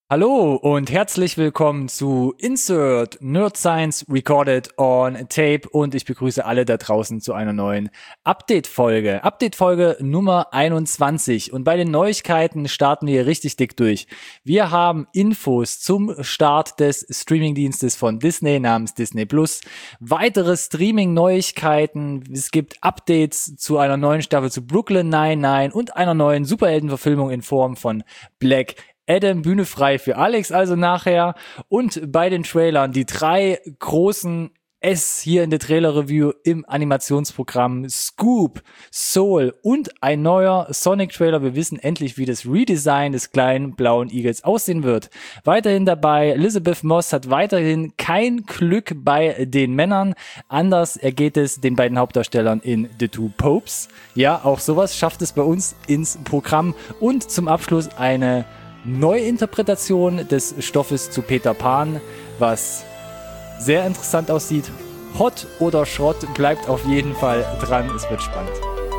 Hallo und herzlich willkommen zu Insert Nerd Science Recorded on Tape und ich begrüße alle da draußen zu einer neuen Update-Folge. Update-Folge Nummer 21 und bei den Neuigkeiten starten wir richtig dick durch. Wir haben Infos zum Start des Streamingdienstes von Disney namens Disney Plus, weitere Streaming-Neuigkeiten, es gibt Updates zu einer neuen Staffel zu Brooklyn Nine-Nine und einer neuen Superheldenverfilmung in Form von Black Adam, Bühne frei für Alex also nachher. Und bei den Trailern die drei großen S hier in der Trailer-Review im Animationsprogramm Scoop, Soul und ein neuer Sonic-Trailer. Wir wissen endlich, wie das Redesign des kleinen blauen Igels aussehen wird. Weiterhin dabei, Elizabeth Moss hat weiterhin kein Glück bei den Männern. Anders ergeht es den beiden Hauptdarstellern in The Two Popes. Ja, auch sowas schafft es bei uns ins Programm. Und zum Abschluss eine Neuinterpretation des Stoffes zu Peter Pan, was sehr interessant aussieht. Hot oder Schrott, bleibt auf jeden Fall dran, es wird spannend.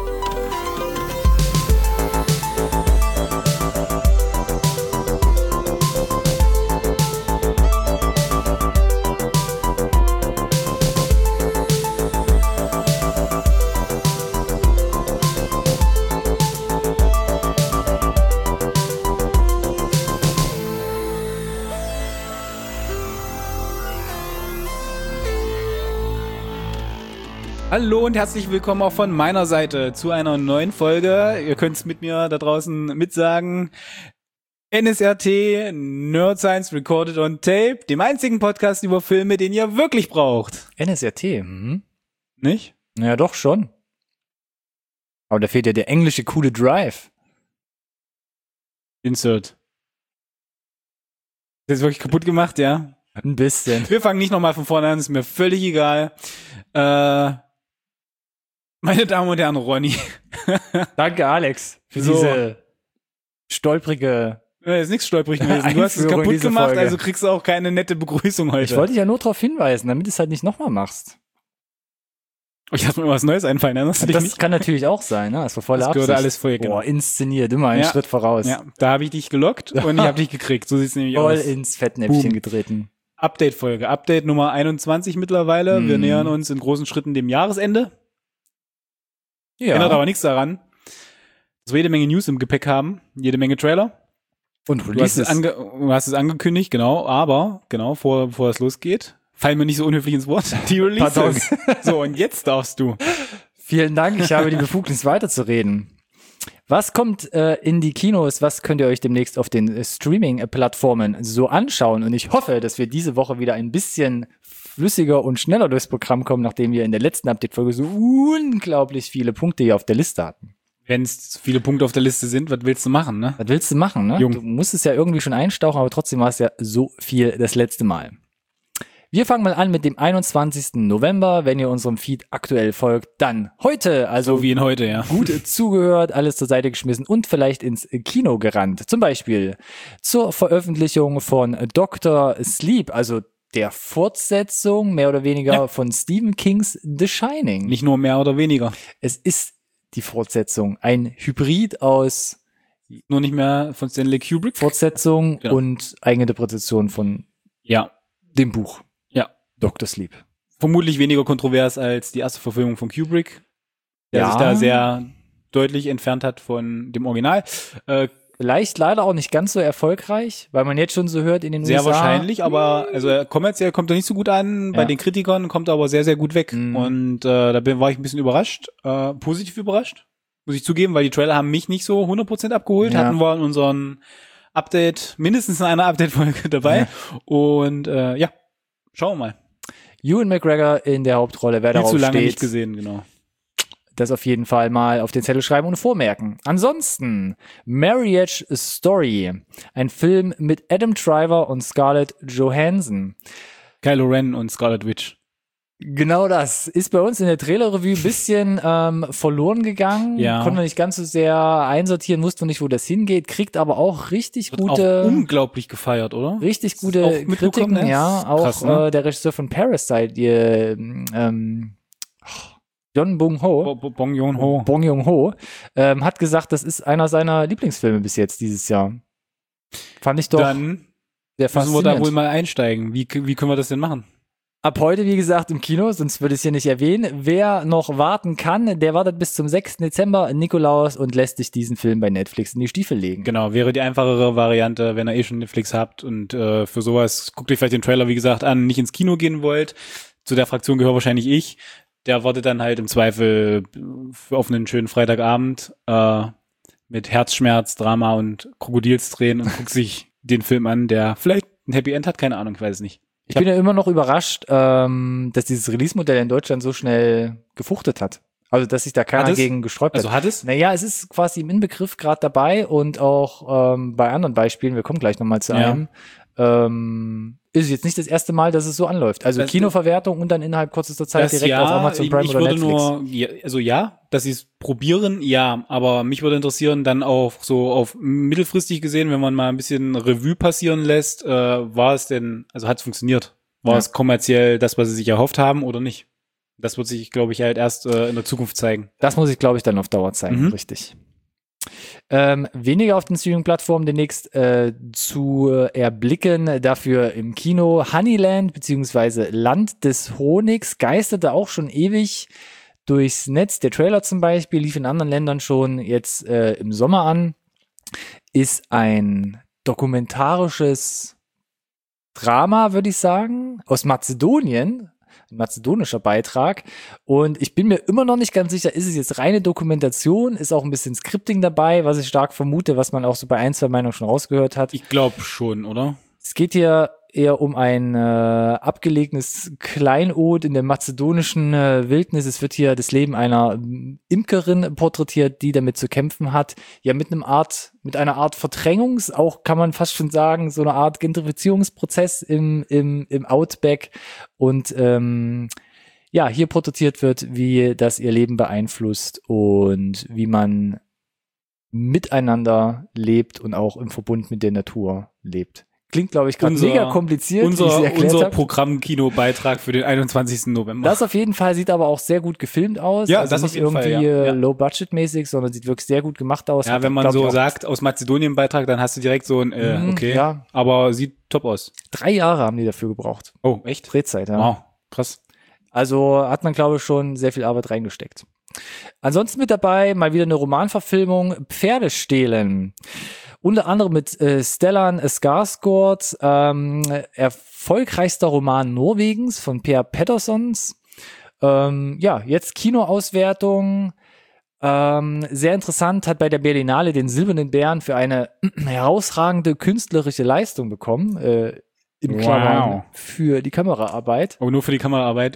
Hallo und herzlich willkommen auch von meiner Seite zu einer neuen Folge. Ihr könnt es mit mir da draußen mitsagen. NSRT, Nerd Science Recorded on Tape, dem einzigen Podcast über Filme, den ihr wirklich braucht. NSRT, Nicht? Ja, doch schon. Aber da fehlt ja der englische coole Drive. Insert. Ist jetzt wirklich kaputt gemacht, ja? Ein bisschen. Wir fangen nicht nochmal von vorne an, ist mir völlig egal. Meine Damen und Herren, Ronny. Danke, Alex, für So. diese stolprige... Ist nichts stolperig gewesen. Du hast es Einführung in kaputt diese gemacht, Folge. also kriegst du auch keine nette Begrüßung heute. Ich wollte dich ja nur darauf hinweisen, damit du es halt nicht nochmal machst. Ich lasse mir was Neues einfallen, erinnerst du dich Das nicht? kann natürlich auch sein, ne? Das war volle Das Absicht. gehört alles vorher, genau. Boah, inszeniert, immer einen Ja. Schritt voraus. Ja, da habe ich dich gelockt und ich habe dich gekriegt. So sieht's nämlich Voll aus. ins Fettnäpfchen Boom. getreten. Update-Folge. Update Nummer 21 mittlerweile. Wir nähern uns in großen Schritten dem Jahresende. Ändert aber nichts daran, dass wir jede Menge News im Gepäck haben. Jede Menge Trailer. Und Du hast es angekündigt, genau. Aber, genau, bevor es losgeht, fallen mir nicht so unhöflich ins Wort. Die Releases. So, und jetzt darfst du. Vielen Dank, ich habe die Befugnis weiterzureden. Was kommt in die Kinos? Was könnt ihr euch demnächst auf den Streaming-Plattformen so anschauen? Und ich hoffe, dass wir diese Woche wieder ein bisschen flüssiger und schneller durchs Programm kommen, nachdem wir in der letzten Update-Folge so unglaublich viele Punkte hier auf der Liste hatten. Wenn es viele Punkte auf der Liste sind, was willst du machen, ne? Was willst du machen, ne? Jung. Du musst es ja irgendwie schon einstauchen, aber trotzdem war es ja so viel das letzte Mal. Wir fangen mal an mit dem 21. November. Wenn ihr unserem Feed aktuell folgt, dann heute, also So wie in heute, ja. gut zugehört, alles zur Seite geschmissen und vielleicht ins Kino gerannt. Zum Beispiel zur Veröffentlichung von Dr. Sleep, also der Fortsetzung mehr oder weniger von Stephen Kings The Shining. Nicht nur mehr oder weniger. Es ist die Fortsetzung, ein Hybrid aus Nur nicht mehr von Stanley Kubrick. Fortsetzung Genau. und Eigeninterpretation von Ja. dem Buch Ja. Dr. Sleep. Vermutlich weniger kontrovers als die erste Verfilmung von Kubrick, der Ja. sich da sehr deutlich entfernt hat von dem Original. Vielleicht leider auch nicht ganz so erfolgreich, weil man jetzt schon so hört in den Sehr USA. wahrscheinlich, aber also kommerziell kommt er nicht so gut an. Bei Ja. den Kritikern kommt er aber sehr, sehr gut weg. Mhm. Und war ich ein bisschen überrascht, positiv überrascht, muss ich zugeben, weil die Trailer haben mich nicht so 100% abgeholt. Ja. Hatten wir in unseren Update, mindestens in einer Update-Folge dabei. Und ja, schauen wir mal. Ewan McGregor in der Hauptrolle, wer Viel darauf zu lange steht, nicht gesehen, genau. das auf jeden Fall mal auf den Zettel schreiben und vormerken. Ansonsten Marriage Story, ein Film mit Adam Driver und Scarlett Johansson. Kylo Ren und Scarlet Witch. Genau das ist bei uns in der Trailer-Review ein bisschen verloren gegangen. Ja. Konnten wir nicht ganz so sehr einsortieren, wussten nicht, wo das hingeht, kriegt aber auch richtig Wird gute, auch unglaublich gefeiert, oder? richtig Hast gute du das auch mitbekommen, Kritiken. ne? Ja, auch Krass, ne? der Regisseur von Parasite, John Bong-ho, Bong Joon-ho. Bong Joon-ho, hat gesagt, das ist einer seiner Lieblingsfilme bis jetzt dieses Jahr. Fand ich doch Dann Sehr Müssen wir faszinierend. da wohl mal einsteigen. Wie können wir das denn machen? Ab heute, wie gesagt, im Kino, sonst würde ich es hier nicht erwähnen. Wer noch warten kann, der wartet bis zum 6. Dezember, Nikolaus, und lässt sich diesen Film bei Netflix in die Stiefel legen. Genau, wäre die einfachere Variante, wenn ihr eh schon Netflix habt und für sowas guckt euch vielleicht den Trailer, wie gesagt, an, nicht ins Kino gehen wollt. Zu der Fraktion gehöre wahrscheinlich ich. Der wartet dann halt im Zweifel auf einen schönen Freitagabend mit Herzschmerz, Drama und Krokodilstränen und guckt sich den Film an, der vielleicht ein Happy End hat, keine Ahnung, ich weiß es nicht. Ich bin ja immer noch überrascht, dass dieses Release-Modell in Deutschland so schnell gefuchtet hat. Also, dass sich da keiner gegen gesträubt hat. Also hat es? Naja, es ist quasi im Inbegriff gerade dabei und auch bei anderen Beispielen, wir kommen gleich nochmal zu einem, ist es jetzt nicht das erste Mal, dass es so anläuft. Also Kinoverwertung und dann innerhalb kürzester Zeit direkt auf Amazon Prime oder Netflix. Dass sie es probieren, ja, aber mich würde interessieren, dann auch so auf mittelfristig gesehen, wenn man mal ein bisschen Revue passieren lässt, war es denn, also hat es funktioniert? War es kommerziell das, was sie sich erhofft haben oder nicht? Das wird sich, glaube ich, halt erst in der Zukunft zeigen. Das muss ich, glaube ich, dann auf Dauer zeigen, richtig. Weniger auf den Streaming-Plattformen demnächst zu erblicken, dafür im Kino. Honeyland bzw. Land des Honigs geisterte auch schon ewig durchs Netz. Der Trailer zum Beispiel lief in anderen Ländern schon jetzt im Sommer an. Ist ein dokumentarisches Drama, würde ich sagen, aus Mazedonien. Ein mazedonischer Beitrag. Und ich bin mir immer noch nicht ganz sicher, ist es jetzt reine Dokumentation, ist auch ein bisschen Scripting dabei, was ich stark vermute, was man auch so bei ein, zwei Meinungen schon rausgehört hat. Ich glaube schon, oder? Es geht hier eher um ein abgelegenes Kleinod in der mazedonischen Wildnis. Es wird hier das Leben einer Imkerin porträtiert, die damit zu kämpfen hat. Ja, mit einer Art Verdrängungs, auch kann man fast schon sagen, so eine Art Gentrifizierungsprozess im Outback. Und hier porträtiert wird, wie das ihr Leben beeinflusst und wie man miteinander lebt und auch im Verbund mit der Natur lebt. Klingt, glaube ich, gerade mega kompliziert, unser Programm-Kinobeitrag für den 21. November. Das auf jeden Fall, sieht aber auch sehr gut gefilmt aus. Ja, also das nicht auf jeden irgendwie Fall, low-budget-mäßig, sondern sieht wirklich sehr gut gemacht aus. Ja, wenn man so sagt, aus Mazedonien-Beitrag, dann hast du direkt so ein, okay, ja. Aber sieht top aus. 3 Jahre haben die dafür gebraucht. Oh, echt? Drehzeit, ja. Wow, krass. Also hat man, glaube ich, schon sehr viel Arbeit reingesteckt. Ansonsten mit dabei mal wieder eine Romanverfilmung, Pferde stehlen. Unter anderem mit Stellan Skarsgård, erfolgreichster Roman Norwegens von Per Petterssons. Jetzt Kinoauswertung. Sehr interessant, hat bei der Berlinale den Silbernen Bären für eine herausragende künstlerische Leistung bekommen. In Klammern für die Kameraarbeit. Oh, nur für die Kameraarbeit.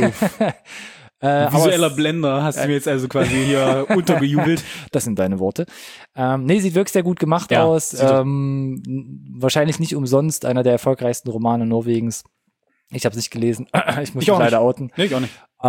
Visueller Blender hast du mir jetzt also quasi hier untergejubelt. Das sind deine Worte. Sieht wirklich sehr gut gemacht aus. Wahrscheinlich nicht umsonst einer der erfolgreichsten Romane Norwegens. Ich habe es nicht gelesen. Ich muss mich leider outen. Nee, ich auch nicht.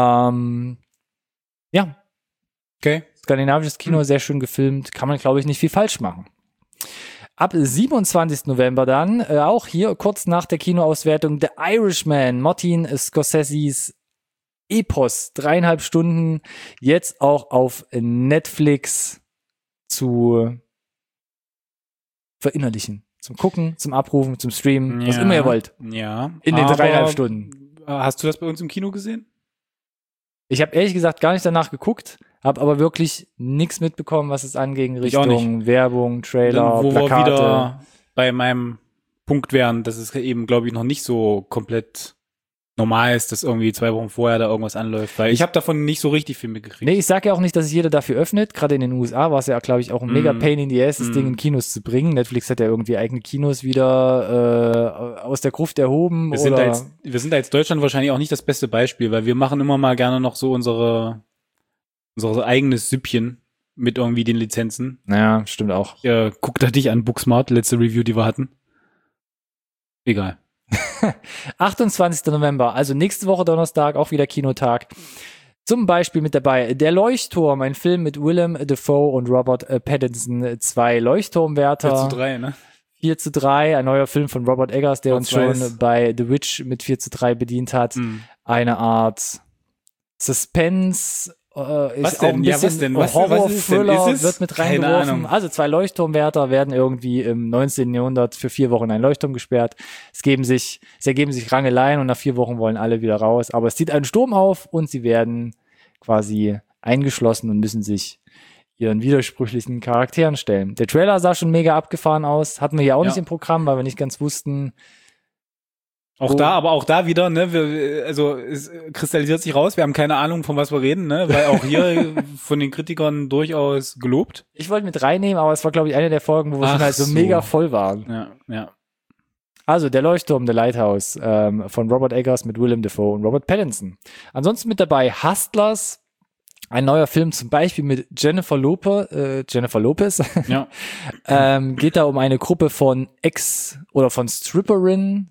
Okay. Skandinavisches Kino, sehr schön gefilmt. Kann man, glaube ich, nicht viel falsch machen. Ab 27. November dann, auch hier kurz nach der Kinoauswertung, The Irishman, Martin Scorseses Epos, 3,5 Stunden, jetzt auch auf Netflix zu verinnerlichen. Zum Gucken, zum Abrufen, zum Streamen, was immer ihr wollt. Ja. In den 3,5 Stunden. Hast du das bei uns im Kino gesehen? Ich habe ehrlich gesagt gar nicht danach geguckt, habe aber wirklich nichts mitbekommen, was es angeht in Richtung Werbung, Trailer, wo Plakate. wir wieder bei meinem Punkt wären, dass es eben, glaube ich, noch nicht so komplett normal ist, dass irgendwie 2 Wochen vorher da irgendwas anläuft, weil ich habe davon nicht so richtig viel mitgekriegt. Nee, ich sage ja auch nicht, dass sich jeder dafür öffnet. Gerade in den USA war es ja, glaube ich, auch ein mega Pain in the Ass, das Ding in Kinos zu bringen. Netflix hat ja irgendwie eigene Kinos wieder aus der Gruft erhoben. Wir sind da jetzt Deutschland wahrscheinlich auch nicht das beste Beispiel, weil wir machen immer mal gerne noch so unser eigenes Süppchen mit irgendwie den Lizenzen. Ja, stimmt auch. Guck da dich an, Booksmart, letzte Review, die wir hatten. Egal. 28. November, also nächste Woche Donnerstag, auch wieder Kinotag. Zum Beispiel mit dabei Der Leuchtturm, ein Film mit Willem Dafoe und Robert Pattinson, 2 Leuchtturmwärter. 4:3, ne? 4:3, ein neuer Film von Robert Eggers, der uns schon bei The Witch mit 4:3 bedient hat. Eine Art Suspense, ist Was auch denn? ein Ja, bisschen was denn? Was ist Horror-Thriller, es? wird mit Keine reingeworfen. Ahnung. Also 2 Leuchtturmwärter werden irgendwie im 19. Jahrhundert für 4 Wochen in einen Leuchtturm gesperrt. Es ergeben sich Rangeleien und nach 4 Wochen wollen alle wieder raus. Aber es zieht einen Sturm auf und sie werden quasi eingeschlossen und müssen sich ihren widersprüchlichen Charakteren stellen. Der Trailer sah schon mega abgefahren aus. Hatten wir ja auch nicht im Programm, weil wir nicht ganz wussten. Aber auch da wieder, ne, es kristallisiert sich raus, wir haben keine Ahnung, von was wir reden, ne, weil auch hier von den Kritikern durchaus gelobt. Ich wollte mit reinnehmen, aber es war, glaube ich, eine der Folgen, wo wir schon halt so mega voll waren. Ja. Also, der Leuchtturm, The Lighthouse, von Robert Eggers mit Willem Dafoe und Robert Pattinson. Ansonsten mit dabei Hustlers, ein neuer Film zum Beispiel mit Jennifer Lopez. Ja. Geht da um eine Gruppe von von Stripperinnen,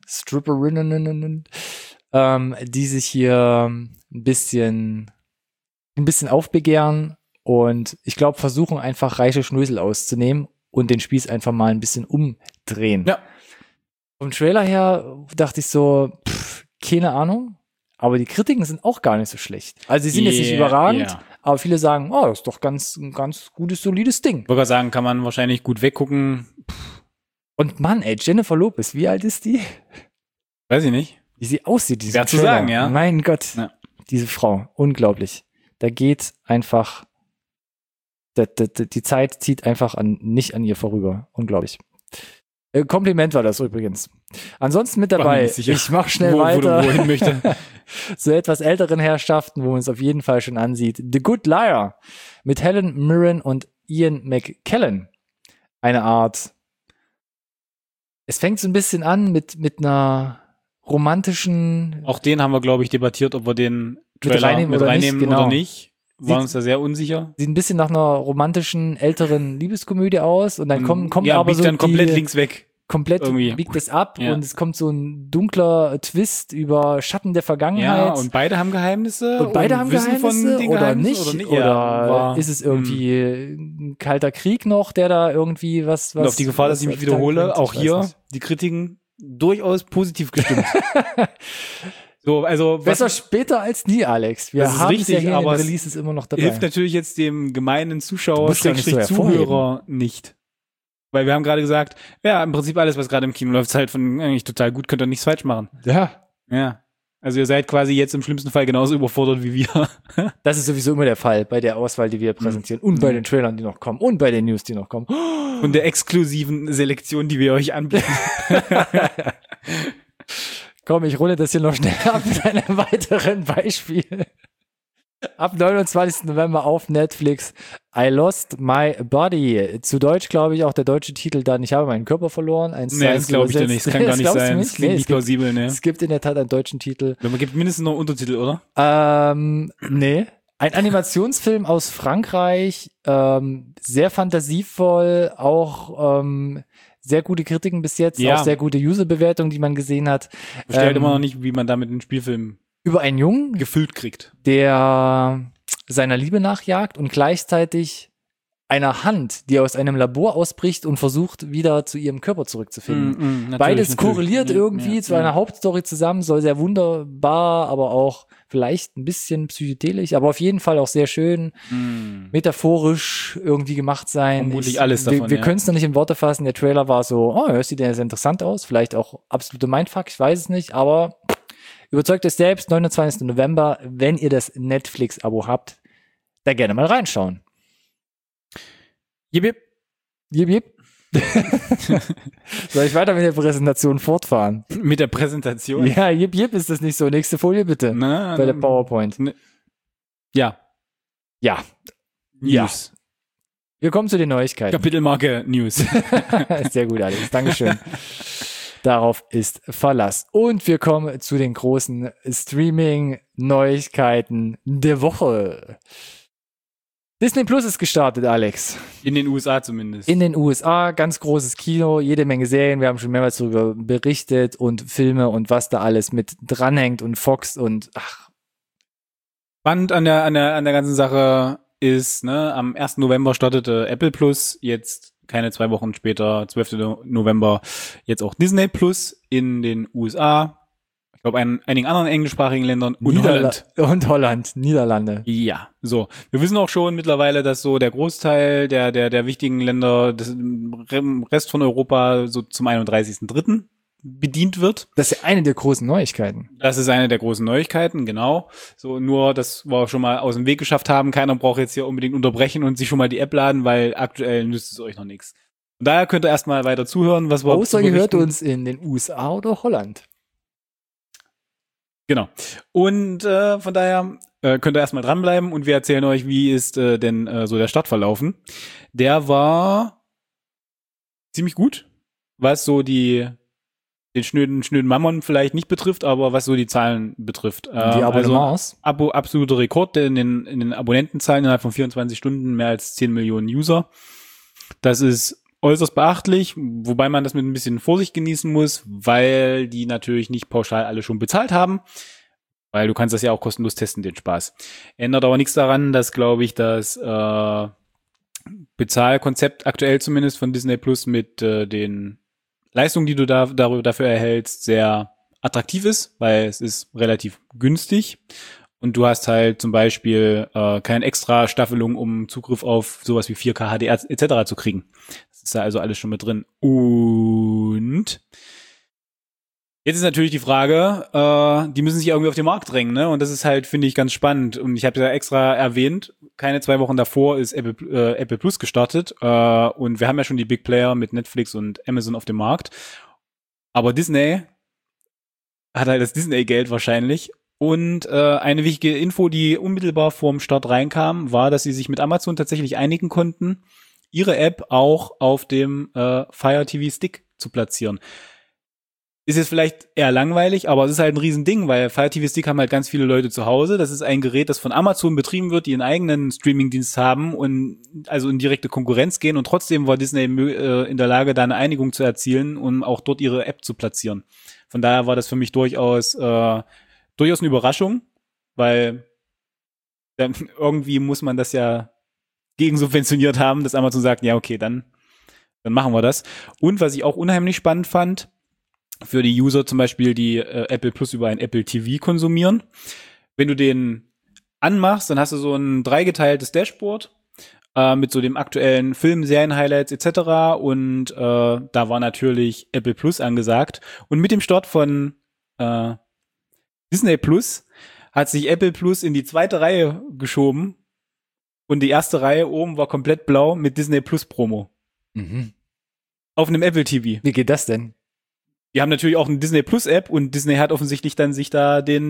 die sich hier ein bisschen aufbegehren und ich glaube versuchen einfach reiche Schnösel auszunehmen und den Spieß einfach mal ein bisschen umdrehen. Ja. Vom Trailer her dachte ich so, keine Ahnung. Aber die Kritiken sind auch gar nicht so schlecht. Also sie sind jetzt nicht überragend, aber viele sagen, oh, das ist doch ein ganz gutes, solides Ding. Ich würde sagen, kann man wahrscheinlich gut weggucken. Und Mann, ey, Jennifer Lopez, wie alt ist die? Weiß ich nicht. Wie sie aussieht, diese Schwer zu sagen, ja. Mein Gott, Ja. diese Frau, unglaublich. Da geht einfach, die Zeit zieht einfach nicht an ihr vorüber. Unglaublich. Kompliment war das übrigens. Ansonsten mit dabei, ich mach schnell weiter. Wohin möchte. So etwas älteren Herrschaften, wo man es auf jeden Fall schon ansieht. The Good Liar mit Helen Mirren und Ian McKellen. Eine Art, es fängt so ein bisschen an mit einer romantischen. Auch den haben wir, glaube ich, debattiert, ob wir den Trailer mit reinnehmen oder nicht. Waren uns da sehr unsicher. Sieht ein bisschen nach einer romantischen, älteren Liebeskomödie aus und dann kommt aber so dann komplett links weg. Komplett irgendwie biegt es ab und es kommt so ein dunkler Twist über Schatten der Vergangenheit. Ja, und beide haben Geheimnisse. Und beide haben wissen Geheimnisse von den oder Geheimnissen nicht. Oder Oder ist es irgendwie ein kalter Krieg noch, der da irgendwie was und auf die Gefahr, dass ich mich wiederhole, auch hier die Kritiken durchaus positiv gestimmt. So, also besser später als nie, Alex. Wir haben richtig, ja hier aber in Releases immer noch dabei. Hilft natürlich jetzt dem gemeinen Zuschauer, Zuhörer nicht. Weil wir haben gerade gesagt, ja, im Prinzip alles, was gerade im Kino läuft, ist halt von eigentlich total gut, könnt ihr nichts falsch machen. Ja. Ja. Also ihr seid quasi jetzt im schlimmsten Fall genauso überfordert wie wir. Das ist sowieso immer der Fall bei der Auswahl, die wir präsentieren und bei den Trailern, die noch kommen und bei den News, die noch kommen. Und der exklusiven Selektion, die wir euch anbieten. Komm, ich rolle das hier noch schnell ab mit einem weiteren Beispiel. Ab 29. November auf Netflix. I Lost My Body. Zu Deutsch, glaube ich, auch der deutsche Titel dann Ich habe meinen Körper verloren. Nee, das glaube ich dir nicht. Das kann gar nicht sein. Das klingt nicht plausibel, ne? Es gibt in der Tat einen deutschen Titel. Man gibt mindestens noch Untertitel, oder? Nee. Ein Animationsfilm aus Frankreich. Sehr fantasievoll. Auch sehr gute Kritiken bis jetzt. Ja. Auch sehr gute User-Bewertungen, die man gesehen hat. Ich verstehe halt immer noch nicht, wie man damit einen Spielfilm über einen Jungen gefüllt kriegt, der seiner Liebe nachjagt und gleichzeitig einer Hand, die aus einem Labor ausbricht und versucht, wieder zu ihrem Körper zurückzufinden. Beides korreliert irgendwie zu einer Hauptstory zusammen, soll sehr wunderbar, aber auch vielleicht ein bisschen psychedelisch, aber auf jeden Fall auch sehr schön, metaphorisch irgendwie gemacht sein. Vermutlich alles davon, wir können es noch nicht in Worte fassen. Der Trailer war so, das sieht ja sehr interessant aus, vielleicht auch absolute Mindfuck, ich weiß es nicht, aber überzeugt euch selbst, 29. November, wenn ihr das Netflix-Abo habt, da gerne mal reinschauen. Jip, jip. Jip, jip. Soll ich weiter mit der Präsentation fortfahren? Mit der Präsentation? Ja, jip, jip ist das nicht so. Nächste Folie bitte. Bei der PowerPoint. Ja. Ja. News. Ja. Wir kommen zu den Neuigkeiten. Kapitelmarke News. Sehr gut, Alex. Dankeschön. Darauf ist Verlass. Und wir kommen zu den großen Streaming-Neuigkeiten der Woche. Disney Plus ist gestartet, Alex. In den USA zumindest. In den USA, ganz großes Kino, jede Menge Serien, wir haben schon mehrmals darüber berichtet und Filme und was da alles mit dranhängt und Fox und Spannend an der ganzen Sache ist, ne, am 1. November startete Apple Plus, jetzt keine 2 Wochen später, 12. November, jetzt auch Disney Plus in den USA. Ich glaube, einigen anderen englischsprachigen Ländern und Holland. Und Holland, Niederlande. Ja, so. Wir wissen auch schon mittlerweile, dass so der Großteil der wichtigen Länder, des Rest von Europa so zum 31.3. bedient wird. Das ist ja eine der großen Neuigkeiten. Das ist eine der großen Neuigkeiten, genau. So, nur, dass wir schon mal aus dem Weg geschafft haben. Keiner braucht jetzt hier unbedingt unterbrechen und sich schon mal die App laden, weil aktuell nützt es euch noch nichts. Und daher könnt ihr erstmal weiter zuhören, was wir außer ihr hört uns in den USA oder Holland. Genau. Und von daher könnt ihr erstmal dranbleiben und wir erzählen euch, wie ist denn so der Start verlaufen. Der war ziemlich gut, was so den schnöden Mammon vielleicht nicht betrifft, aber was so die Zahlen betrifft. Die Abonnements. Also absoluter Rekord in den Abonnentenzahlen innerhalb von 24 Stunden, mehr als 10 Millionen User. Das ist äußerst beachtlich, wobei man das mit ein bisschen Vorsicht genießen muss, weil die natürlich nicht pauschal alle schon bezahlt haben, weil du kannst das ja auch kostenlos testen, den Spaß. Ändert aber nichts daran, dass, glaube ich, das Bezahlkonzept aktuell zumindest von Disney Plus mit den Leistungen, die du dafür erhältst, sehr attraktiv ist, weil es ist relativ günstig. Und du hast halt zum Beispiel keine extra Staffelung, um Zugriff auf sowas wie 4K HDR etc. zu kriegen. Das ist da also alles schon mit drin. Und jetzt ist natürlich die Frage, die müssen sich irgendwie auf den Markt drängen, ne? Und das ist halt, finde ich, ganz spannend. Und ich habe ja extra erwähnt, keine 2 Wochen davor ist Apple Plus gestartet. Und wir haben ja schon die Big Player mit Netflix und Amazon auf dem Markt. Aber Disney hat halt das Disney-Geld wahrscheinlich. Und eine wichtige Info, die unmittelbar vorm Start reinkam, war, dass sie sich mit Amazon tatsächlich einigen konnten, ihre App auch auf dem Fire TV Stick zu platzieren. Ist jetzt vielleicht eher langweilig, aber es ist halt ein Riesending, weil Fire TV Stick haben halt ganz viele Leute zu Hause. Das ist ein Gerät, das von Amazon betrieben wird, die einen eigenen Streamingdienst haben und also in direkte Konkurrenz gehen. Und trotzdem war Disney in der Lage, da eine Einigung zu erzielen, um auch dort ihre App zu platzieren. Von daher war das für mich durchaus eine Überraschung, weil irgendwie muss man das ja gegensubventioniert haben, dass Amazon sagt, ja okay, dann machen wir das. Und was ich auch unheimlich spannend fand, für die User zum Beispiel, die Apple Plus über ein Apple TV konsumieren, wenn du den anmachst, dann hast du so ein dreigeteiltes Dashboard mit so dem aktuellen Film, Serien-Highlights etc. Und da war natürlich Apple Plus angesagt. Und mit dem Start von Disney Plus hat sich Apple Plus in die zweite Reihe geschoben und die erste Reihe oben war komplett blau mit Disney Plus Promo. Mhm. Auf einem Apple TV. Wie geht das denn? Die haben natürlich auch eine Disney Plus App und Disney hat offensichtlich dann sich da den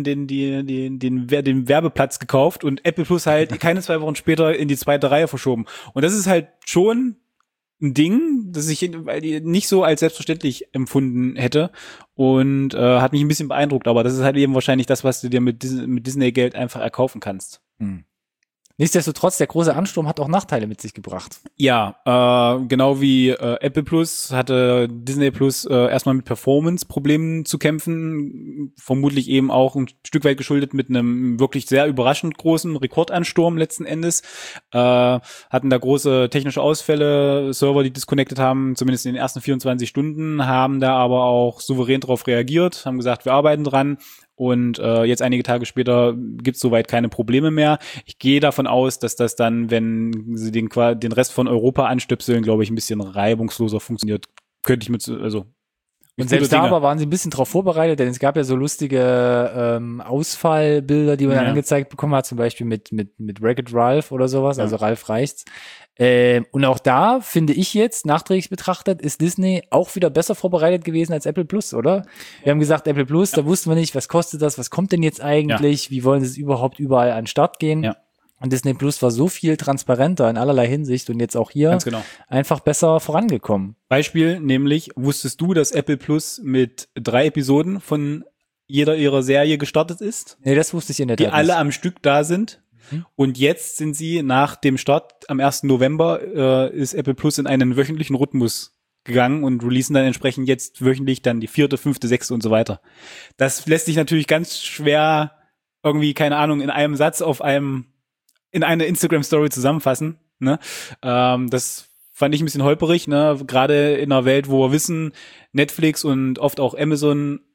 Werbeplatz gekauft und Apple Plus halt keine 2 Wochen später in die zweite Reihe verschoben. Und das ist halt schon ein Ding, das ich nicht so als selbstverständlich empfunden hätte und hat mich ein bisschen beeindruckt, aber das ist halt eben wahrscheinlich das, was du dir mit Disney-Geld einfach erkaufen kannst. Nichtsdestotrotz, der große Ansturm hat auch Nachteile mit sich gebracht. Ja, genau wie Apple Plus hatte Disney Plus erstmal mit Performance-Problemen zu kämpfen, vermutlich eben auch ein Stück weit geschuldet mit einem wirklich sehr überraschend großen Rekordansturm letzten Endes. Hatten da große technische Ausfälle, Server, die disconnected haben, zumindest in den ersten 24 Stunden, haben da aber auch souverän darauf reagiert, haben gesagt, wir arbeiten dran. Und jetzt einige Tage später gibt's soweit keine Probleme mehr. Ich gehe davon aus, dass das dann, wenn sie den Rest von Europa anstöpseln, glaube ich, ein bisschen reibungsloser funktioniert. Könnte ich und selbst da aber waren sie ein bisschen drauf vorbereitet, denn es gab ja so lustige Ausfallbilder, die man dann angezeigt bekommen hat, zum Beispiel mit Wreck-It Ralph oder sowas, also Ralf Reichts. Und auch da, finde ich jetzt, nachträglich betrachtet, ist Disney auch wieder besser vorbereitet gewesen als Apple Plus, oder? Wir haben gesagt, Apple Plus, da wussten wir nicht, was kostet das, was kommt denn jetzt eigentlich, wie wollen sie es überhaupt überall an den Start gehen? Ja. Und Disney Plus war so viel transparenter in allerlei Hinsicht und jetzt auch hier einfach besser vorangekommen. Beispiel, nämlich, wusstest du, dass Apple Plus mit 3 Episoden von jeder ihrer Serie gestartet ist? Nee, das wusste ich in der Tat nicht. Die alle am Stück da sind. Und jetzt sind sie nach dem Start am 1. November ist Apple Plus in einen wöchentlichen Rhythmus gegangen und releasen dann entsprechend jetzt wöchentlich dann die 4., 5., 6. und so weiter. Das lässt sich natürlich ganz schwer irgendwie, keine Ahnung, in einem Satz in eine Instagram-Story zusammenfassen. Ne? Das fand ich ein bisschen holperig, ne? Gerade in einer Welt, wo wir wissen, Netflix und oft auch Amazon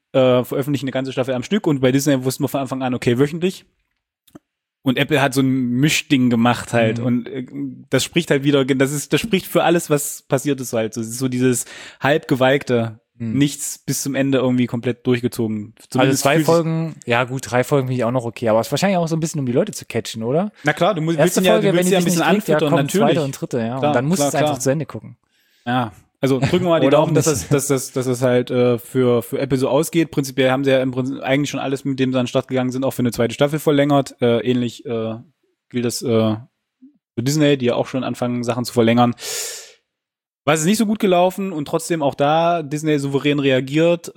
veröffentlichen eine ganze Staffel am Stück und bei Disney wussten wir von Anfang an, okay, wöchentlich. Und Apple hat so ein Mischding gemacht halt und das spricht halt wieder, das spricht für alles, was passiert ist halt. Das ist so dieses halbgeweigte, nichts bis zum Ende irgendwie komplett durchgezogen. Zumindest also 2 Folgen, ja gut, 3 Folgen finde ich auch noch okay, aber es ist wahrscheinlich auch so ein bisschen, um die Leute zu catchen, oder? Na klar, du willst Erste ja, Folge, wenn die ein bisschen anfüttern, natürlich. Zweite und dritte, ja. Klar, und dann musst du es klar. einfach zu Ende gucken. Ja. Also drücken wir mal die Daumen, dass es halt für Apple so ausgeht. Prinzipiell haben sie ja im Prinzip eigentlich schon alles, mit dem sie an den Start gegangen sind, auch für eine zweite Staffel verlängert. Ähnlich gilt das für Disney, die ja auch schon anfangen, Sachen zu verlängern. Was ist nicht so gut gelaufen und trotzdem auch da Disney souverän reagiert.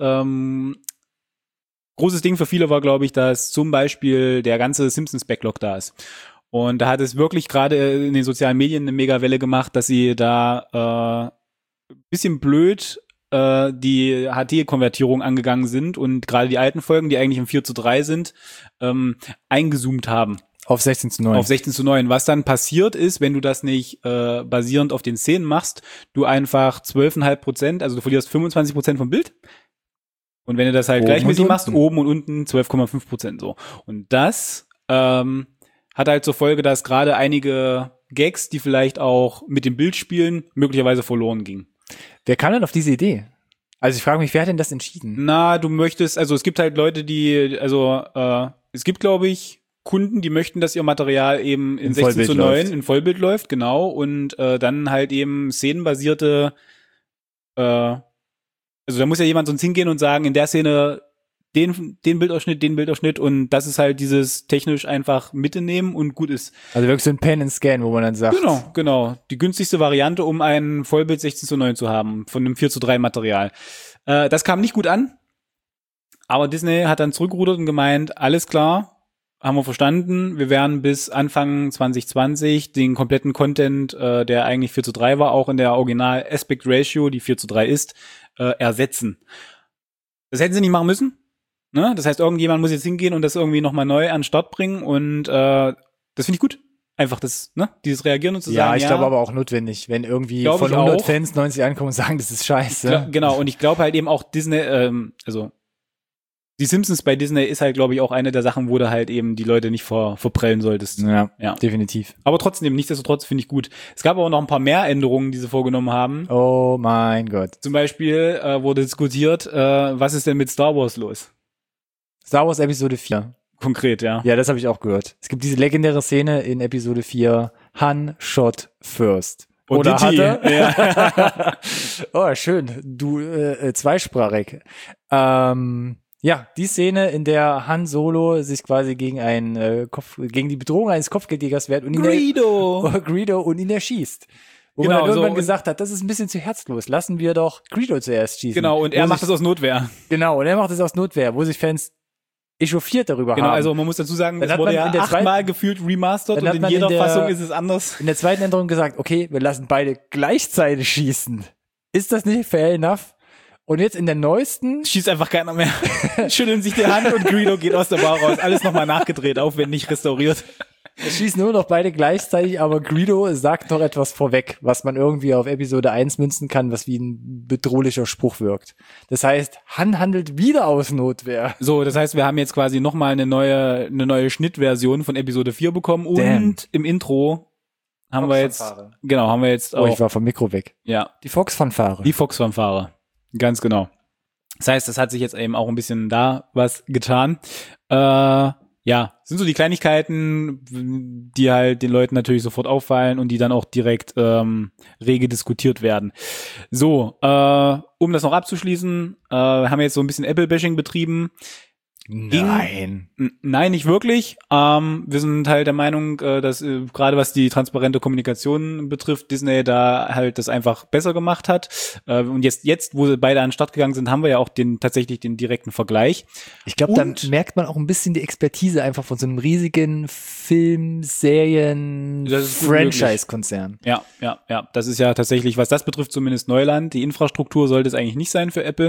Großes Ding für viele war, glaube ich, dass zum Beispiel der ganze Simpsons-Backlog da ist. Und da hat es wirklich gerade in den sozialen Medien eine Mega-Welle gemacht, dass sie da bisschen blöd die HT-Konvertierung angegangen sind und gerade die alten Folgen, die eigentlich im 4:3 sind, eingezoomt haben. Auf 16:9. Auf 16:9. Was dann passiert ist, wenn du das nicht basierend auf den Szenen machst, du einfach 12,5%, also du verlierst 25% vom Bild. Und wenn du das halt oben gleichmäßig machst, oben und unten 12,5% so. Und das hat halt zur Folge, dass gerade einige Gags, die vielleicht auch mit dem Bild spielen, möglicherweise verloren gingen. Wer kam denn auf diese Idee? Also ich frage mich, wer hat denn das entschieden? Na, du möchtest, also es gibt halt Leute, die, es gibt, glaube ich, Kunden, die möchten, dass ihr Material eben in 16:9 in Vollbild läuft, genau, und dann halt eben szenenbasierte, also da muss ja jemand sonst hingehen und sagen, in der Szene den Bildausschnitt und das ist halt dieses technisch einfach mitnehmen und gut ist. Also wirklich so ein Pen and Scan, wo man dann sagt. Genau. Die günstigste Variante, um ein Vollbild 16:9 zu haben, von einem 4:3 Material. Das kam nicht gut an, aber Disney hat dann zurückgerudert und gemeint, alles klar, haben wir verstanden, wir werden bis Anfang 2020 den kompletten Content, der eigentlich 4:3 war, auch in der Original Aspect Ratio, die 4:3 ist, ersetzen. Das hätten sie nicht machen müssen. Ne? Das heißt, irgendjemand muss jetzt hingehen und das irgendwie nochmal neu an den Start bringen und das finde ich gut. Einfach das, ne? Dieses Reagieren und zu sagen, ich glaube aber auch notwendig, wenn irgendwie von 100 Fans 90 ankommen und sagen, das ist scheiße. Genau, und ich glaube halt eben auch Disney, also die Simpsons bei Disney ist halt, glaube ich, auch eine der Sachen, wo du halt eben die Leute nicht verprellen solltest. Ja, definitiv. Aber trotzdem, nichtsdestotrotz finde ich gut. Es gab aber noch ein paar mehr Änderungen, die sie vorgenommen haben. Oh mein Gott. Zum Beispiel wurde diskutiert, was ist denn mit Star Wars los? Star Wars Episode 4. Konkret, ja. Ja, das habe ich auch gehört. Es gibt diese legendäre Szene in Episode 4, Han shot first. Oder hatte? Ja. Oh, schön. Du, zweisprachig. Ja, die Szene, in der Han Solo sich quasi gegen gegen die Bedrohung eines Kopfgeldjägers wehrt und Greedo und ihn erschießt. Wo man dann irgendwann gesagt hat, das ist ein bisschen zu herzlos. Lassen wir doch Greedo zuerst schießen. Genau, und er macht es aus Notwehr. Genau, und er macht es aus Notwehr, wo sich Fans echauffiert darüber haben. Genau, also man muss dazu sagen, es wurde ja 8-mal gefühlt remastert und in jeder Fassung ist es anders. In der zweiten Änderung gesagt, okay, wir lassen beide gleichzeitig schießen. Ist das nicht fair enough? Und jetzt in der neuesten schießt einfach keiner mehr. Schütteln sich die Hand und Greedo geht aus der Bar raus. Alles nochmal nachgedreht, aufwendig restauriert. Es schießen nur noch beide gleichzeitig, aber Greedo sagt noch etwas vorweg, was man irgendwie auf Episode 1 münzen kann, was wie ein bedrohlicher Spruch wirkt. Das heißt, Han handelt wieder aus Notwehr. So, das heißt, wir haben jetzt quasi nochmal eine neue Schnittversion von Episode 4 bekommen und im Intro haben wir jetzt auch. Oh, ich war vom Mikro weg. Ja. Die Fox-Fanfare. Die Fox-Fanfare. Ganz genau. Das heißt, das hat sich jetzt eben auch ein bisschen da was getan. Ja, sind so die Kleinigkeiten, die halt den Leuten natürlich sofort auffallen und die dann auch direkt rege diskutiert werden. So, um das noch abzuschließen, haben wir jetzt so ein bisschen Apple-Bashing betrieben. Nein, nicht wirklich. Wir sind halt der Meinung, dass gerade was die transparente Kommunikation betrifft, Disney da halt das einfach besser gemacht hat. Und jetzt, wo sie beide an den Start gegangen sind, haben wir ja auch tatsächlich den direkten Vergleich. Ich glaube, dann merkt man auch ein bisschen die Expertise einfach von so einem riesigen Film-Serien-Franchise-Konzern. Ja. Das ist ja tatsächlich, was das betrifft, zumindest Neuland. Die Infrastruktur sollte es eigentlich nicht sein für Apple.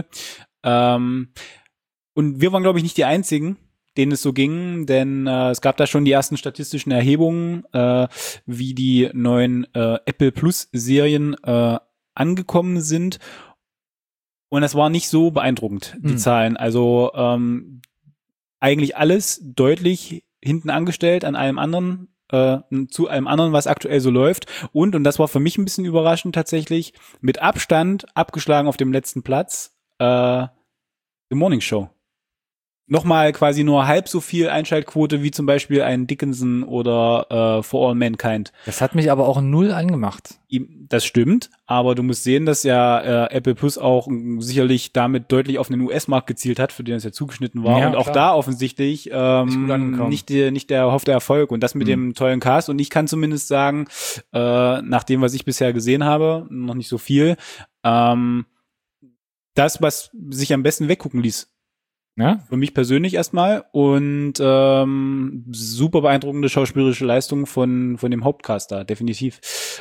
Und wir waren, glaube ich, nicht die Einzigen, denen es so ging, denn es gab da schon die ersten statistischen Erhebungen, wie die neuen Apple Plus Serien angekommen sind. Und das war nicht so beeindruckend, die Zahlen. Also eigentlich alles deutlich hinten angestellt an allem anderen, zu allem anderen, was aktuell so läuft. Und das war für mich ein bisschen überraschend tatsächlich, mit Abstand abgeschlagen auf dem letzten Platz, The Morning Show. Nochmal quasi nur halb so viel Einschaltquote wie zum Beispiel ein Dickinson oder For All Mankind. Das hat mich aber auch null angemacht. Das stimmt, aber du musst sehen, dass ja Apple Plus auch sicherlich damit deutlich auf den US-Markt gezielt hat, für den es ja zugeschnitten war. Ja, und auch klar. da offensichtlich nicht der erhoffte Erfolg. Und das mit dem tollen Cast. Und ich kann zumindest sagen, nach dem, was ich bisher gesehen habe, noch nicht so viel, das, was sich am besten weggucken ließ. Ja? Für mich persönlich erstmal und super beeindruckende schauspielerische Leistung von dem Hauptcast da, definitiv.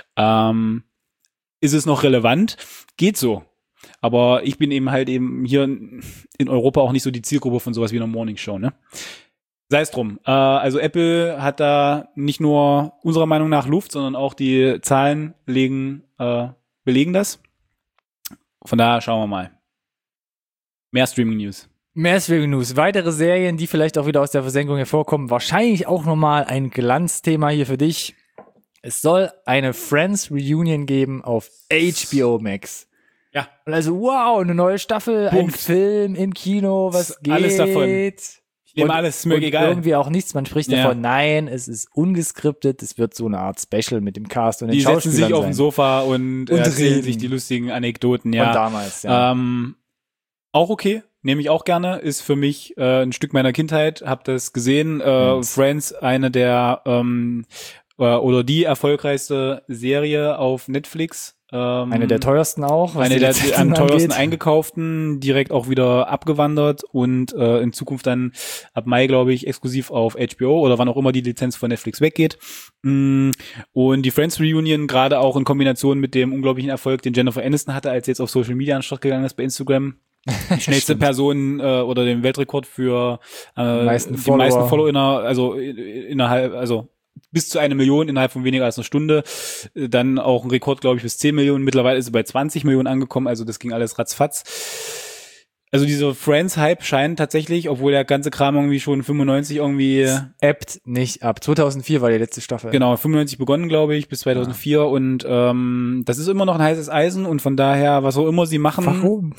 Ist es noch relevant? Geht so. Aber ich bin eben hier in Europa auch nicht so die Zielgruppe von sowas wie einer Morning Show, ne? Sei es drum. Also Apple hat da nicht nur unserer Meinung nach Luft, sondern auch die Zahlen belegen das. Von daher schauen wir mal. Mehr Streaming News. Mehr Streaming News. Weitere Serien, die vielleicht auch wieder aus der Versenkung hervorkommen. Wahrscheinlich auch nochmal ein Glanzthema hier für dich. Es soll eine Friends Reunion geben auf HBO Max. Ja. Und also, wow, eine neue Staffel, ein Punkt. Film im Kino, was geht? Alles davon. Ich nehme alles, ist mir egal. Irgendwie auch nichts. Man spricht Ja. davon, nein, es ist ungeskriptet. Es wird so eine Art Special mit dem Cast und den Die setzen Schauspielern sich auf sein. dem Sofa und erzählen reden. sich die lustigen Anekdoten, ja. Von damals, ja. Auch okay, nehme ich auch gerne, ist für mich ein Stück meiner Kindheit, hab das gesehen. Friends, eine der oder die erfolgreichste Serie auf Netflix. Eine der teuersten auch. was Eine die der Lizenzen am teuersten angeht. eingekauften, direkt auch wieder abgewandert und in Zukunft dann ab Mai, glaube ich, exklusiv auf HBO oder wann auch immer die Lizenz von Netflix weggeht. Und die Friends Reunion, gerade auch in Kombination mit dem unglaublichen Erfolg, den Jennifer Aniston hatte, als sie jetzt auf Social Media an den Start gegangen ist bei Instagram. Die schnellste Person oder den Weltrekord für die meisten Follower innerhalb bis zu 1 Million innerhalb von weniger als einer Stunde. Dann auch ein Rekord, glaube ich, bis 10 Millionen. Mittlerweile ist sie bei 20 Millionen angekommen, also das ging alles ratzfatz. Also dieser Friends-Hype scheint tatsächlich, obwohl der ganze Kram irgendwie schon 95 irgendwie... Ebbt nicht ab. 2004 war die letzte Staffel. Genau, 95 begonnen, glaube ich, bis 2004 und das ist immer noch ein heißes Eisen und von daher, was auch immer sie machen... Warum?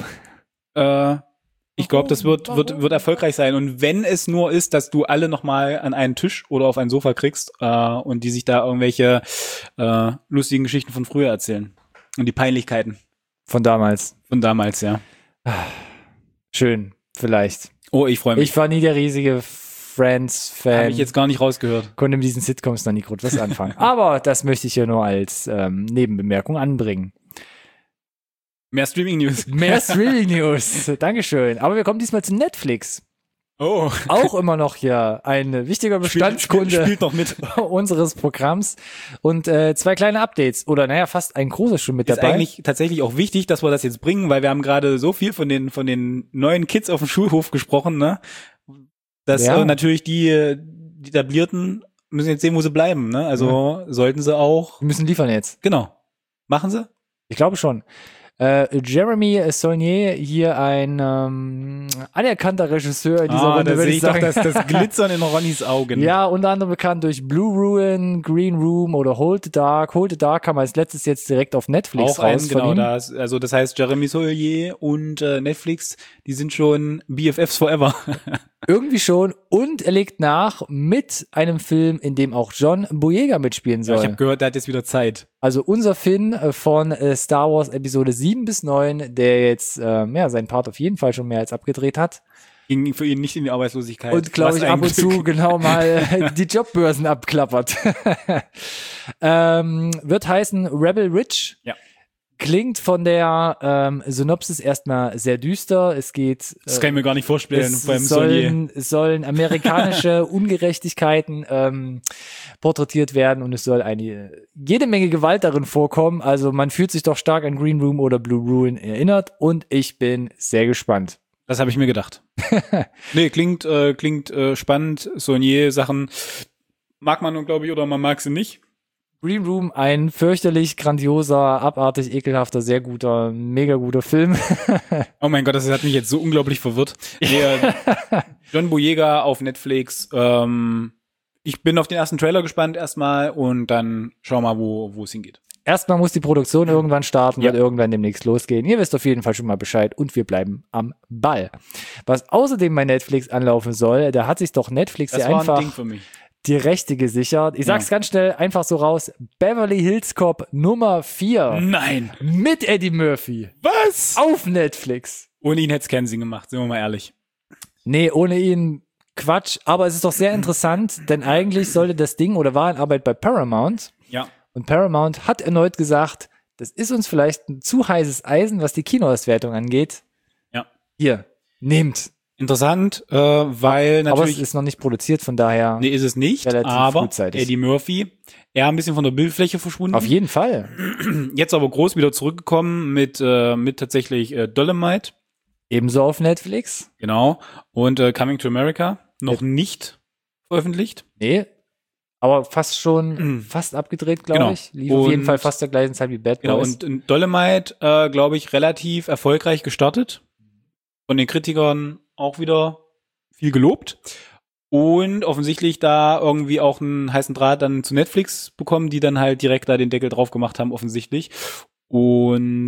Ich glaube, das wird erfolgreich sein. Und wenn es nur ist, dass du alle nochmal an einen Tisch oder auf ein Sofa kriegst und die sich da irgendwelche lustigen Geschichten von früher erzählen. Und die Peinlichkeiten. Von damals. Von damals, ja. Schön, vielleicht. Oh, ich freue mich. Ich war nie der riesige Friends-Fan. Habe ich jetzt gar nicht rausgehört. Konnte mit diesen Sitcoms noch nie gut was anfangen. Aber das möchte ich hier nur als Nebenbemerkung anbringen. Mehr Streaming-News. Mehr Streaming-News. Dankeschön. Aber wir kommen diesmal zu Netflix. Oh. Auch immer noch hier ein wichtiger Bestandskunde Spielt noch mit. unseres Programms. Und 2 kleine Updates. Oder naja, fast ein großes schon mit Ist dabei. eigentlich tatsächlich auch wichtig, dass wir das jetzt bringen, weil wir haben gerade so viel von den neuen Kids auf dem Schulhof gesprochen, ne? Dass Ja. natürlich die Etablierten müssen jetzt sehen, wo sie bleiben, ne? Also sollten sie auch, Wir müssen liefern jetzt. genau. Machen sie? Ich glaube schon. Jeremy Saulnier, hier ein anerkannter Regisseur in dieser Runde, da würde sehe ich ich doch sagen. das Glitzern in Ronnys Augen. Ja, unter anderem bekannt durch Blue Ruin, Green Room oder Hold the Dark. Hold the Dark kam als letztes jetzt direkt auf Netflix Auch ein, raus. von genau, ihm. das heißt Jeremy Saulnier und Netflix, die sind schon BFFs forever. Irgendwie schon. Und er legt nach mit einem Film, in dem auch John Boyega mitspielen soll. Ich habe gehört, der hat jetzt wieder Zeit. Also unser Finn von Star Wars Episode 7 bis 9, der jetzt seinen Part auf jeden Fall schon mehr als abgedreht hat. Ging für ihn nicht in die Arbeitslosigkeit. Und glaube Was ich ein ab und Glück. zu genau mal die Jobbörsen abklappert. Wird heißen Rebel Ridge. Ja. Klingt von der Synopsis erstmal sehr düster. Es geht. Das kann ich mir gar nicht vorstellen. Es Beim Saulnier. sollen amerikanische Ungerechtigkeiten porträtiert werden und es soll jede Menge Gewalt darin vorkommen. Also man fühlt sich doch stark an Green Room oder Blue Ruin erinnert und ich bin sehr gespannt. Das habe ich mir gedacht. Nee, klingt spannend. Saulnier-Sachen mag man, glaube ich, oder man mag sie nicht. Green Room, ein fürchterlich grandioser, abartig, ekelhafter, sehr guter, mega guter Film. Oh mein Gott, das hat mich jetzt so unglaublich verwirrt. Nee, John Boyega auf Netflix. Ich bin auf den ersten Trailer gespannt erstmal und dann schauen wir mal, wo es hingeht. Erstmal muss die Produktion irgendwann starten, Ja. wird irgendwann demnächst losgehen. Ihr wisst auf jeden Fall schon mal Bescheid und wir bleiben am Ball. Was außerdem bei Netflix anlaufen soll, da hat sich doch Netflix Das ja war einfach ein Ding für mich. die Rechte gesichert. Ich sag's ganz schnell einfach so raus. Beverly Hills Cop Nummer 4 Nein. mit Eddie Murphy Was? auf Netflix. Ohne ihn hätte es keinen Sinn gemacht, sind wir mal ehrlich. Nee, ohne ihn Quatsch. Aber es ist doch sehr interessant, denn eigentlich sollte das Ding oder war in Arbeit bei Paramount. Ja. Und Paramount hat erneut gesagt, das ist uns vielleicht ein zu heißes Eisen, was die Kinoauswertung angeht. Ja. Hier, nehmt. Interessant, weil Aber es natürlich... ist noch nicht produziert, von daher Nee, ist es nicht, relativ aber frühzeitig. Eddie Murphy, er ein bisschen von der Bildfläche verschwunden. Auf jeden Fall. Jetzt aber groß wieder zurückgekommen mit tatsächlich Dolomite, Ebenso auf Netflix. genau, und Coming to America, noch nicht veröffentlicht. Nee, aber fast schon, fast abgedreht, glaube Genau. ich. Lief auf jeden Und- Fall fast zur gleichen Zeit wie Bad Genau, Boys. und Dolomite, glaube ich, relativ erfolgreich gestartet. Von den Kritikern auch wieder viel gelobt. Und offensichtlich da irgendwie auch einen heißen Draht dann zu Netflix bekommen, die dann halt direkt da den Deckel drauf gemacht haben, offensichtlich. Und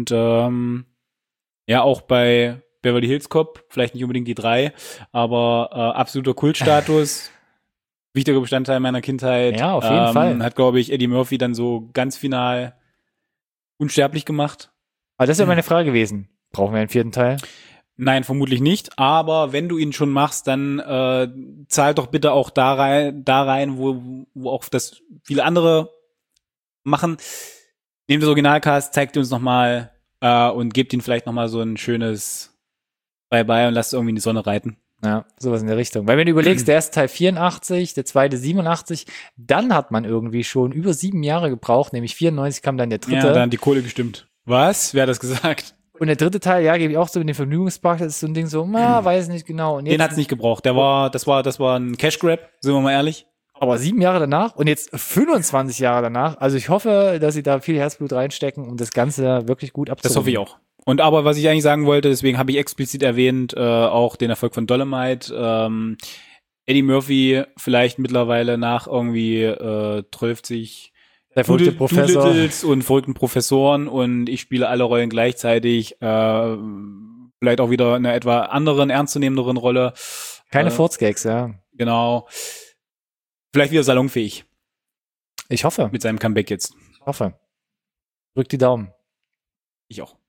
ja, auch bei Beverly Hills Cop, vielleicht nicht unbedingt die 3, aber absoluter Kultstatus. Wichtiger Bestandteil meiner Kindheit. Ja, auf jeden Fall. Hat, glaube ich, Eddie Murphy dann so ganz final unsterblich gemacht. Aber das wäre meine Frage gewesen. Brauchen wir einen 4. Teil? Nein, vermutlich nicht. Aber wenn du ihn schon machst, dann zahl doch bitte auch da rein, wo auch das viele andere machen. Nehmt das Originalcast, zeigt uns nochmal und gebt ihn vielleicht nochmal so ein schönes Bye-bye und lasst irgendwie in die Sonne reiten. Ja, sowas in der Richtung. Weil wenn du überlegst, der erste Teil 84, der zweite 87, dann hat man irgendwie schon über 7 Jahre gebraucht, nämlich 94 kam dann der dritte. Ja, dann hat die Kohle gestimmt. Was? Wer hat das gesagt? Und der dritte Teil, ja, gebe ich auch so mit dem Vergnügungspark, das ist so ein Ding so, weiß nicht genau. Und Den jetzt, hat's nicht gebraucht. Das war ein Cash Grab, sind wir mal ehrlich. aber 7 Jahre danach und jetzt 25 Jahre danach. Also ich hoffe, dass sie da viel Herzblut reinstecken, um das Ganze wirklich gut abzurunden. Das hoffe ich auch. Und aber was ich eigentlich sagen wollte, deswegen habe ich explizit erwähnt, auch den Erfolg von Dolomite. Eddie Murphy vielleicht mittlerweile nach irgendwie 12 Der verrückte Professor. Doolittles und verrückten Professoren und ich spiele alle Rollen gleichzeitig. Vielleicht auch wieder in einer etwa anderen, ernstzunehmenderen Rolle. Keine Furzgags, ja. Genau. Vielleicht wieder salonfähig Ich hoffe. mit seinem Comeback jetzt. Ich hoffe. Drück die Daumen. Ich auch.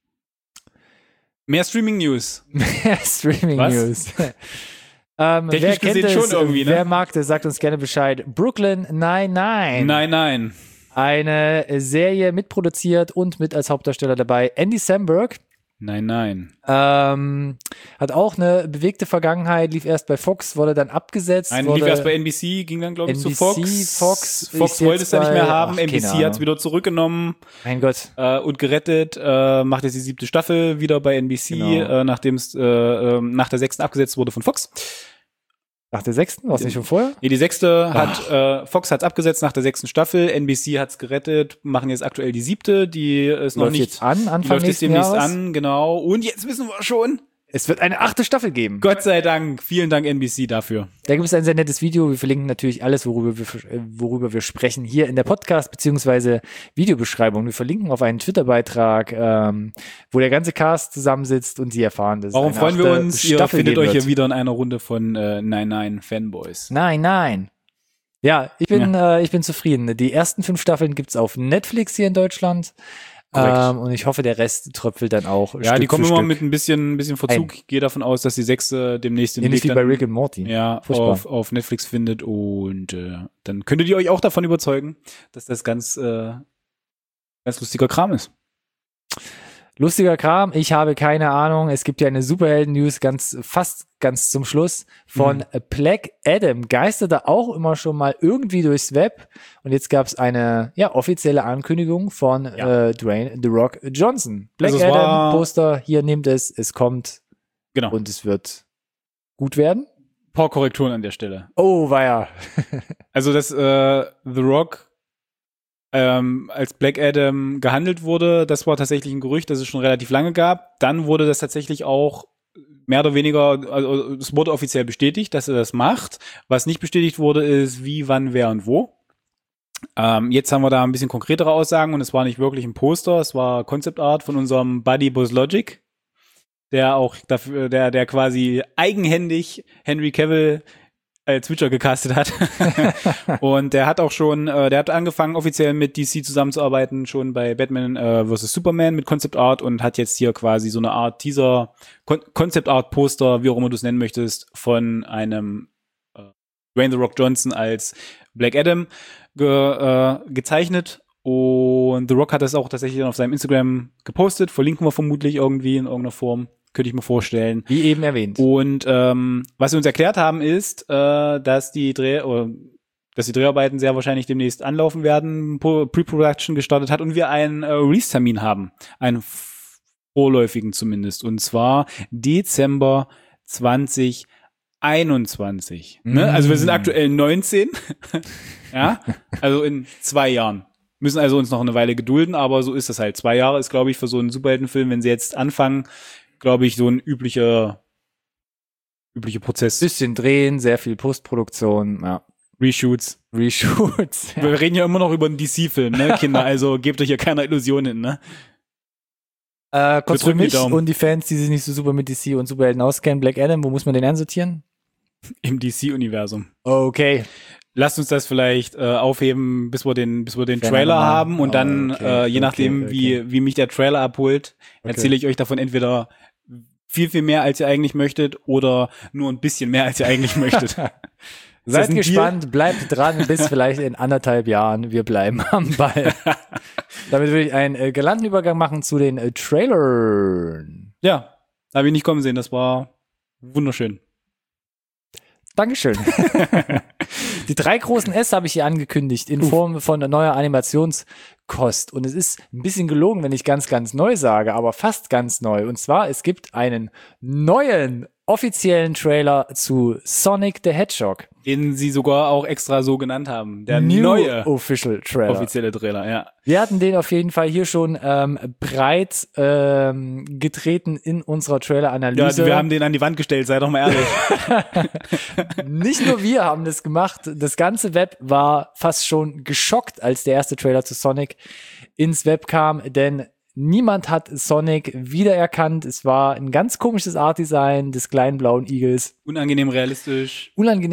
Mehr Streaming-News. Streaming Was? News. Technisch Wer kennt gesehen es? schon irgendwie, ne? Wer mag das, sagt uns gerne Bescheid. Brooklyn Nine-Nine. Nein. Eine Serie mitproduziert und mit als Hauptdarsteller dabei Andy Samberg. Nein. Hat auch eine bewegte Vergangenheit, lief erst bei Fox, wurde dann abgesetzt. Lief wurde erst bei NBC, ging dann, glaube ich, zu NBC, Fox. Fox Fox ist wollte jetzt es ja nicht mehr bei- haben. ach, keine NBC hat es Ahnung. wieder zurückgenommen Mein Gott. und gerettet. Macht jetzt die 7. Staffel wieder bei NBC, Genau. nachdem es nach der 6. abgesetzt wurde von Fox. Nach der 6. War es nicht schon vorher? Nee, die 6. hat Fox hat's abgesetzt nach der 6. Staffel. NBC hat's gerettet, machen jetzt aktuell die 7. Die ist noch Läuft nicht jetzt an, die Anfang läuft jetzt nächsten demnächst Jahres. an, genau. Und jetzt wissen wir schon. Es wird eine 8. Staffel geben. Gott sei Dank. Vielen Dank NBC dafür. Da gibt es ein sehr nettes Video. Wir verlinken natürlich alles, worüber wir sprechen, hier in der Podcast- bzw. Videobeschreibung. Wir verlinken auf einen Twitter-Beitrag, wo der ganze Cast zusammensitzt und Sie erfahren, dass Warum es freuen eine wir 8. uns? Ihr Staffel findet geben euch wird. hier wieder in einer Runde von Nein Fanboys. Nein. Ja, ich bin zufrieden. Die ersten 5 Staffeln gibt's auf Netflix hier in Deutschland. Korrekt. Und ich hoffe, der Rest tröpfelt dann auch. Ja, Stück die kommen für immer Stück. mit ein bisschen Verzug. Ich gehe davon aus, dass die 6. demnächst den Ähnlich Weg wie bei dann, Rick and Morty. ja, Furchtbar. auf Netflix findet und dann könntet ihr euch auch davon überzeugen, dass das ganz lustiger Kram ist. Lustiger Kram, ich habe keine Ahnung. Es gibt ja eine Superhelden-News fast ganz zum Schluss von Black Adam. Geisterte auch immer schon mal irgendwie durchs Web. Und jetzt gab es eine offizielle Ankündigung von Dwayne The Rock Johnson. Black Also es war- Adam, Poster, hier nehmt es kommt Genau. und es wird gut werden. Ein paar Korrekturen an der Stelle. Oh, weia. Also das The Rock als Black Adam gehandelt wurde. Das war tatsächlich ein Gerücht, das es schon relativ lange gab. Dann wurde das tatsächlich auch mehr oder weniger, also es wurde offiziell bestätigt, dass er das macht. Was nicht bestätigt wurde, ist wie, wann, wer und wo. Jetzt haben wir da ein bisschen konkretere Aussagen und es war nicht wirklich ein Poster, es war Concept Art von unserem Buddy Buzz Logic, der auch dafür, der quasi eigenhändig Henry Cavill als Witcher gecastet hat. Und der hat auch schon, der hat angefangen offiziell mit DC zusammenzuarbeiten, schon bei Batman vs. Superman mit Concept Art und hat jetzt hier quasi so eine Art Teaser, Concept Art Poster, wie auch immer du es nennen möchtest, von einem Dwayne The Rock Johnson als Black Adam gezeichnet. Und The Rock hat das auch tatsächlich auf seinem Instagram gepostet, verlinken wir vermutlich irgendwie in irgendeiner Form. Könnte ich mir vorstellen. Wie eben erwähnt. Und was sie uns erklärt haben, ist, dass die Dreharbeiten sehr wahrscheinlich demnächst anlaufen werden, Pre-Production gestartet hat und wir einen Release-Termin haben. Einen vorläufigen zumindest. Und zwar Dezember 2021. Ne? Also wir sind aktuell 19. Ja, also in 2 Jahren. Müssen also uns noch eine Weile gedulden, aber so ist das halt. 2 Jahre ist, glaube ich, für so einen Superheldenfilm, wenn sie jetzt anfangen, glaube ich, so ein üblicher Prozess. Bisschen drehen, sehr viel Postproduktion, ja. Reshoots. Ja. Wir reden ja immer noch über einen DC-Film, ne, Kinder, also gebt euch ja keine Illusionen, ne? Kurz für mich und die Fans, die sich nicht so super mit DC und Superhelden auskennen, Black Adam, wo muss man den einsortieren? Im DC-Universum. Okay. Lasst uns das vielleicht aufheben, bis wir den Trailer haben und dann, je nachdem, wie mich der Trailer abholt, erzähle ich euch davon entweder viel, viel mehr, als ihr eigentlich möchtet oder nur ein bisschen mehr, als ihr eigentlich möchtet. Seid gespannt, bleibt dran, bis vielleicht in 1,5 Jahren. Wir bleiben am Ball. Damit würde ich einen galanten Übergang machen zu den Trailern. Ja, habe ich nicht kommen sehen, das war wunderschön. Dankeschön. Die 3 großen S habe ich hier angekündigt in Form von neuer Animationskost. Und es ist ein bisschen gelogen, wenn ich ganz, ganz neu sage, aber fast ganz neu. Und zwar, es gibt einen neuen offiziellen Trailer zu Sonic the Hedgehog. Den sie sogar auch extra so genannt haben. Der New neue Official Trailer. Offizielle Trailer, ja. Wir hatten den auf jeden Fall hier schon breit getreten in unserer Trailer-Analyse. Ja, wir haben den an die Wand gestellt, sei doch mal ehrlich. Nicht nur wir haben das gemacht, das ganze Web war fast schon geschockt, als der erste Trailer zu Sonic ins Web kam, denn niemand hat Sonic wiedererkannt. Es war ein ganz komisches Artdesign des kleinen blauen Igels. Unangenehm realistisch.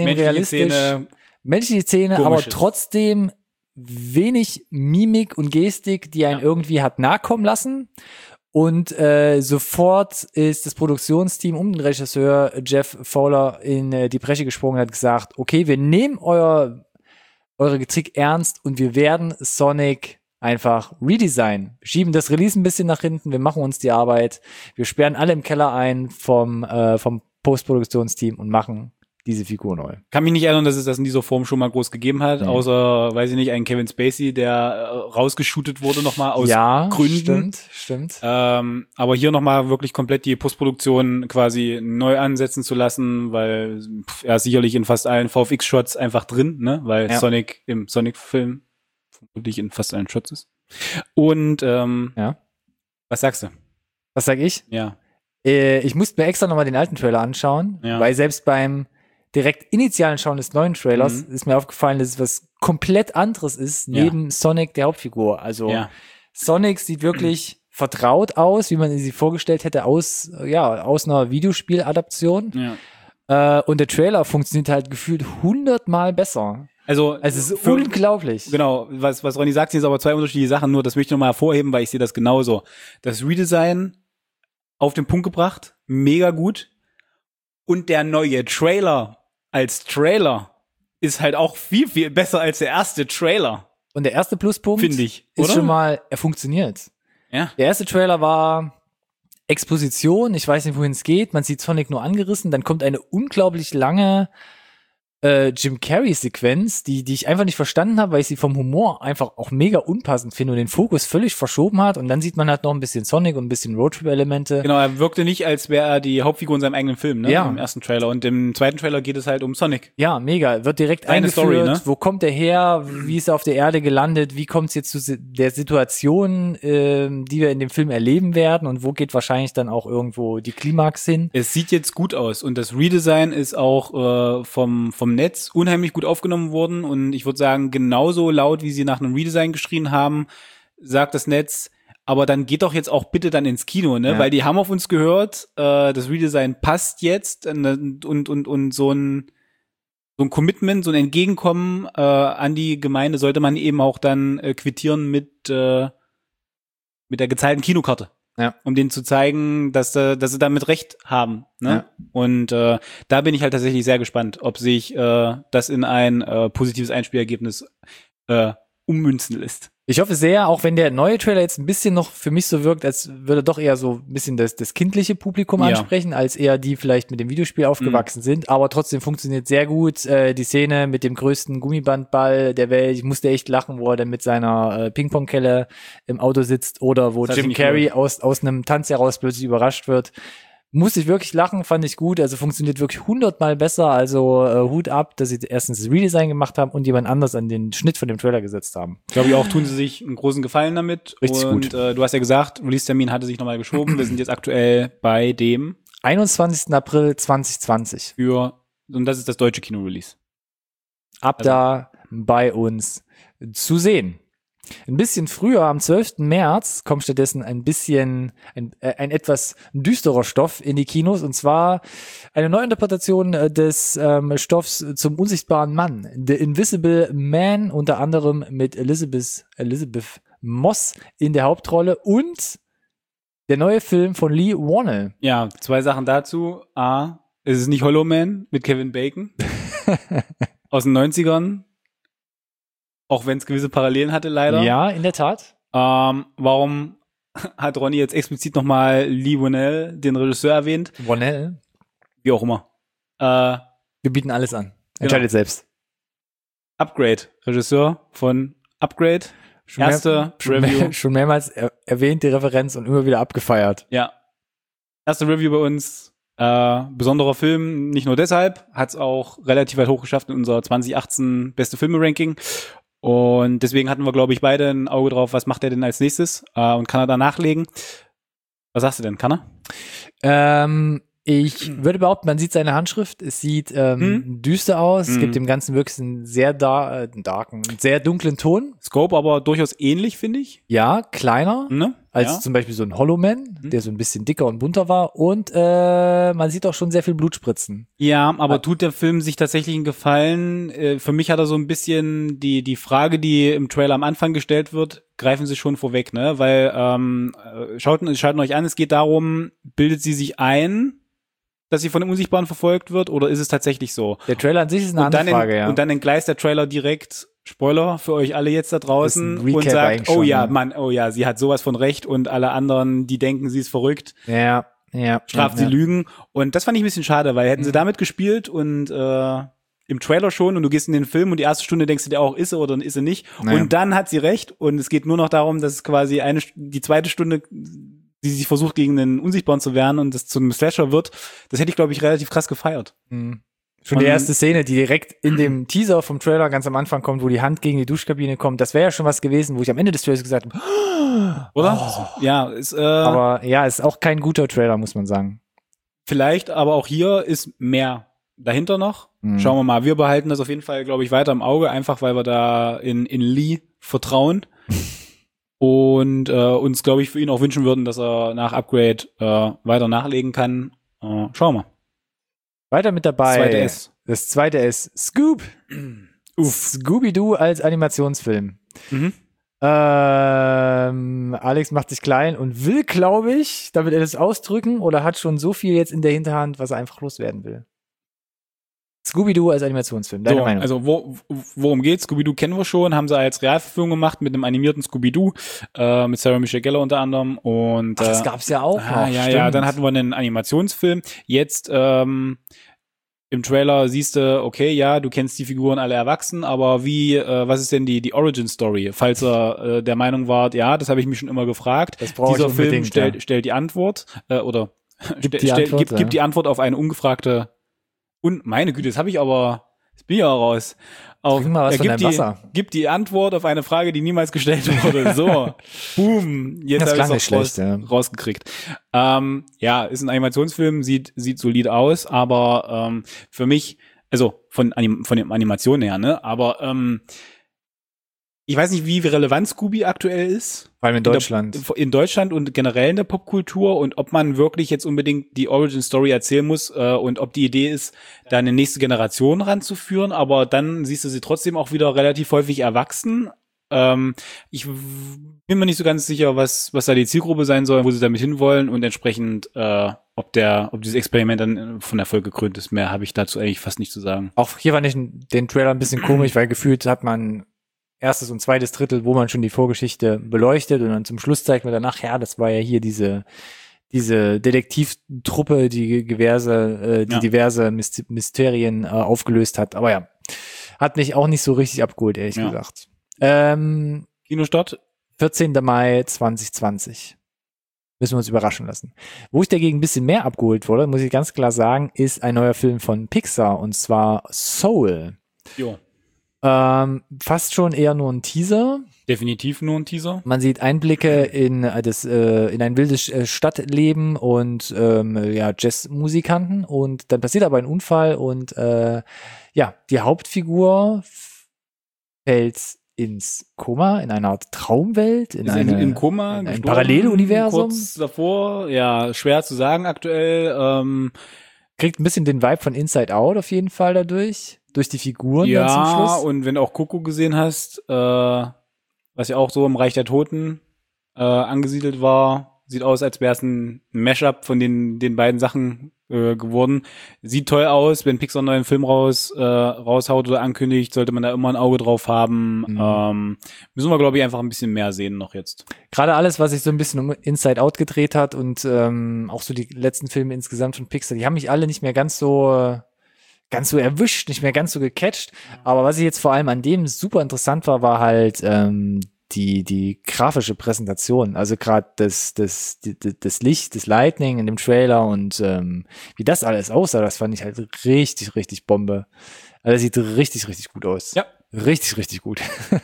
Menschliche Zähne, aber trotzdem wenig Mimik und Gestik, die einen irgendwie hat nahe kommen lassen. Und sofort ist das Produktionsteam um den Regisseur Jeff Fowler in die Bresche gesprungen und hat gesagt, okay, wir nehmen eure Kritik ernst und wir werden Sonic einfach redesign. Wir schieben das Release ein bisschen nach hinten, wir machen uns die Arbeit, wir sperren alle im Keller ein vom Postproduktionsteam und machen diese Figur neu. Kann mich nicht erinnern, dass es das in dieser Form schon mal groß gegeben hat, außer, weiß ich nicht, einen Kevin Spacey, der rausgeshootet wurde nochmal aus Gründen. Stimmt. Aber hier nochmal wirklich komplett die Postproduktion quasi neu ansetzen zu lassen, weil er ist sicherlich in fast allen VFX-Shots einfach drin, ne, weil Sonic im Sonic-Film vermutlich in fast allen Shots ist. Und was sagst du? Was sag ich? Ja. Ich musste mir extra nochmal den alten Trailer anschauen, weil selbst beim direkt initialen Schauen des neuen Trailers ist mir aufgefallen, dass es was komplett anderes ist, neben Sonic der Hauptfigur. Also Sonic sieht wirklich vertraut aus, wie man sie vorgestellt hätte, aus einer Videospieladaption. Ja. Und der Trailer funktioniert halt gefühlt 100-mal besser. Also es ist unglaublich. Genau, was Ronny sagt, sind jetzt aber 2 unterschiedliche Sachen, nur das möchte ich nochmal hervorheben, weil ich sehe das genauso. Das Redesign auf den Punkt gebracht, mega gut. Und der neue Trailer als Trailer ist halt auch viel, viel besser als der erste Trailer. Und der erste Pluspunkt, finde ich, ist schon mal, er funktioniert. Ja. Der erste Trailer war Exposition, ich weiß nicht, wohin es geht, man sieht Sonic nur angerissen, dann kommt eine unglaublich lange Jim Carrey-Sequenz, die ich einfach nicht verstanden habe, weil ich sie vom Humor einfach auch mega unpassend finde und den Fokus völlig verschoben hat. Und dann sieht man halt noch ein bisschen Sonic und ein bisschen Roadtrip-Elemente. Genau, er wirkte nicht, als wäre er die Hauptfigur in seinem eigenen Film, ne? Ja. Im ersten Trailer. Und im zweiten Trailer geht es halt um Sonic. Ja, mega. Wird direkt Eine eingeführt. Story, ne? Wo kommt er her? Wie ist er auf der Erde gelandet? Wie kommt es jetzt zu der Situation, die wir in dem Film erleben werden? Und wo geht wahrscheinlich dann auch irgendwo die Klimax hin? Es sieht jetzt gut aus und das Redesign ist auch vom Netz unheimlich gut aufgenommen worden und ich würde sagen, genauso laut, wie sie nach einem Redesign geschrien haben, sagt das Netz, aber dann geht doch jetzt auch bitte dann ins Kino, ne? Ja. Weil die haben auf uns gehört, das Redesign passt jetzt und so ein Commitment, so ein Entgegenkommen an die Gemeinde sollte man eben auch dann quittieren mit der gezahlten Kinokarte. Ja. Um denen zu zeigen, dass sie damit recht haben. Ne? Ja. Und da bin ich halt tatsächlich sehr gespannt, ob sich das in ein positives Einspielergebnis ummünzen lässt. Ich hoffe sehr, auch wenn der neue Trailer jetzt ein bisschen noch für mich so wirkt, als würde doch eher so ein bisschen das kindliche Publikum Ja. ansprechen, als eher die vielleicht mit dem Videospiel aufgewachsen sind. Aber trotzdem funktioniert sehr gut. Die Szene mit dem größten Gummibandball der Welt, ich musste echt lachen, wo er dann mit seiner Ping-Pong-Kelle im Auto sitzt oder wo Das Jim finde ich Carrey aus einem Tanz heraus plötzlich überrascht wird. Musste ich wirklich lachen, fand ich gut. Also funktioniert wirklich 100-mal besser. Also Hut ab, dass sie erstens das Redesign gemacht haben und jemand anders an den Schnitt von dem Trailer gesetzt haben. Glaube ich auch, tun sie sich einen großen Gefallen damit. Richtig und, gut. Du hast ja gesagt, Release-Termin hatte sich nochmal geschoben. Wir sind jetzt aktuell bei dem 21. April 2020. und das ist das deutsche Kino-Release. Ab da bei uns zu sehen. Ein bisschen früher, am 12. März, kommt stattdessen ein etwas düsterer Stoff in die Kinos, und zwar eine Neuinterpretation des Stoffs zum unsichtbaren Mann, The Invisible Man, unter anderem mit Elizabeth Moss in der Hauptrolle und der neue Film von Lee Whannell. Ja, 2 Sachen dazu. A, es ist nicht Hollow Man mit Kevin Bacon aus den 90ern. Auch wenn es gewisse Parallelen hatte, leider. Ja, in der Tat. Warum hat Ronny jetzt explizit nochmal Lee Whannell, den Regisseur, erwähnt? Whannell. Wie auch immer. Wir bieten alles an. Entscheidet selbst. Upgrade, Regisseur von Upgrade. Review. Schon mehrmals erwähnt, die Referenz, und immer wieder abgefeiert. Ja. Erste Review bei uns. Besonderer Film, nicht nur deshalb, hat es auch relativ weit hochgeschafft in unser 2018 beste Filme-Ranking. Und deswegen hatten wir, glaube ich, beide ein Auge drauf, was macht er denn als nächstes und kann er da nachlegen. Was sagst du denn, kann er? Ich würde behaupten, man sieht seine Handschrift, es sieht düster aus, es gibt dem Ganzen wirklich einen sehr darken, sehr dunklen Ton. Scope aber durchaus ähnlich, finde ich. Ja, kleiner Ne? als zum Beispiel so ein Hollow Man, der so ein bisschen dicker und bunter war, und man sieht auch schon sehr viel Blut spritzen. Ja, aber tut der Film sich tatsächlich einen Gefallen? Für mich hat er so ein bisschen die Frage, die im Trailer am Anfang gestellt wird, greifen sie schon vorweg, ne? Weil schaut euch an, es geht darum, bildet sie sich ein, dass sie von dem Unsichtbaren verfolgt wird, oder ist es tatsächlich so? Der Trailer an sich ist eine andere Frage, ja. Und dann entgleist der Trailer direkt, Spoiler für euch alle jetzt da draußen, Das ist ein und Recap sagt, eigentlich schon, oh ja, sie hat sowas von recht und alle anderen, die denken, sie ist verrückt, Ja. straft sie Lügen. Und das fand ich ein bisschen schade, weil hätten sie damit gespielt und im Trailer schon, und du gehst in den Film und die erste Stunde denkst du dir auch, ist sie oder ist sie nicht. Naja. Und dann hat sie recht und es geht nur noch darum, dass es quasi die zweite Stunde, die sich versucht, gegen den Unsichtbaren zu wehren und das zum Slasher wird, das hätte ich, glaube ich, relativ krass gefeiert. Schon die erste Szene, die direkt in dem Teaser vom Trailer ganz am Anfang kommt, wo die Hand gegen die Duschkabine kommt, das wäre ja schon was gewesen, wo ich am Ende des Trailers gesagt habe, Oder? Ja, aber ja, ist auch kein guter Trailer, muss man sagen. vielleicht, aber auch hier ist mehr dahinter noch. Schauen wir mal. Wir behalten das auf jeden Fall, glaube ich, weiter im Auge, einfach weil wir da in Lee vertrauen und uns, glaube ich, für ihn auch wünschen würden, dass er nach Upgrade weiter nachlegen kann. Schauen wir. Weiter mit dabei. Zweite S. Das zweite ist Scoop. Scooby-Doo als Animationsfilm. Alex macht sich klein und will, glaube ich, damit er das ausdrücken, oder hat schon so viel jetzt in der Hinterhand, was er einfach loswerden will. Scooby-Doo als Animationsfilm, deine Meinung? Also worum geht's? Scooby-Doo kennen wir schon, haben sie als Realverfilmung gemacht mit einem animierten Scooby-Doo, mit Sarah Michelle Gellar unter anderem. Und das gab's ja auch noch. Ja, dann hatten wir einen Animationsfilm. Jetzt im im Trailer siehst du, okay, ja, du kennst die Figuren alle erwachsen, aber was ist denn die Origin-Story? Falls er der Meinung wart, ja, das habe ich mich schon immer gefragt. Dieser Film stellt die Antwort, gibt die Antwort auf eine ungefragte, und meine Güte, das bin ja raus. Trink mal was von deinem Wasser. Gibt die Antwort auf eine Frage, die niemals gestellt wurde. So, boom, jetzt habe ich es rausgekriegt. Ja, ist ein Animationsfilm, sieht solid aus, aber für mich, also von den Animationen her, ne, aber ich weiß nicht, wie relevant Scooby aktuell ist. Vor allem in Deutschland. In Deutschland und generell in der Popkultur, und ob man wirklich jetzt unbedingt die Origin-Story erzählen muss und ob die Idee ist, da eine nächste Generation ranzuführen, aber dann siehst du sie trotzdem auch wieder relativ häufig erwachsen. Ich bin mir nicht so ganz sicher, was da die Zielgruppe sein soll, wo sie damit hinwollen, und entsprechend, ob dieses Experiment dann von Erfolg gekrönt ist. Mehr habe ich dazu eigentlich fast nicht zu sagen. Auch hier fand ich den Trailer ein bisschen komisch, weil gefühlt hat man erstes und zweites Drittel, wo man schon die Vorgeschichte beleuchtet, und dann zum Schluss zeigt man danach, ja, das war ja hier diese Detektivtruppe, die diverse Mysterien aufgelöst hat. Aber ja, hat mich auch nicht so richtig abgeholt, ehrlich gesagt. Kinostart? 14. Mai 2020. Müssen wir uns überraschen lassen. Wo ich dagegen ein bisschen mehr abgeholt wurde, muss ich ganz klar sagen, ist ein neuer Film von Pixar, und zwar Soul. Jo. Fast schon eher nur ein Teaser. Definitiv nur ein Teaser. Man sieht Einblicke in ein wildes Stadtleben und Jazzmusikanten, und dann passiert aber ein Unfall, und die Hauptfigur fällt ins Koma, in einer Art Traumwelt, im Koma, in ein Paralleluniversum. Kurz davor, ja, schwer zu sagen aktuell. Kriegt ein bisschen den Vibe von Inside Out auf jeden Fall dadurch. Durch die Figuren dann zum Schluss. Ja, und wenn du auch Coco gesehen hast, was ja auch so im Reich der Toten angesiedelt war, sieht aus, als wäre es ein Mashup von den beiden Sachen geworden. Sieht toll aus, wenn Pixar einen neuen Film raushaut oder ankündigt, sollte man da immer ein Auge drauf haben. Müssen wir, glaube ich, einfach ein bisschen mehr sehen noch jetzt. Gerade alles, was sich so ein bisschen um Inside Out gedreht hat, und auch so die letzten Filme insgesamt von Pixar, die haben mich alle nicht mehr ganz so erwischt, nicht mehr ganz so gecatcht. Aber was ich jetzt vor allem an dem super interessant war halt die grafische Präsentation. Also gerade das Licht, das Lightning in dem Trailer, und wie das alles aussah, das fand ich halt richtig, richtig Bombe. Also das sieht richtig, richtig gut aus. Ja. Richtig, richtig gut.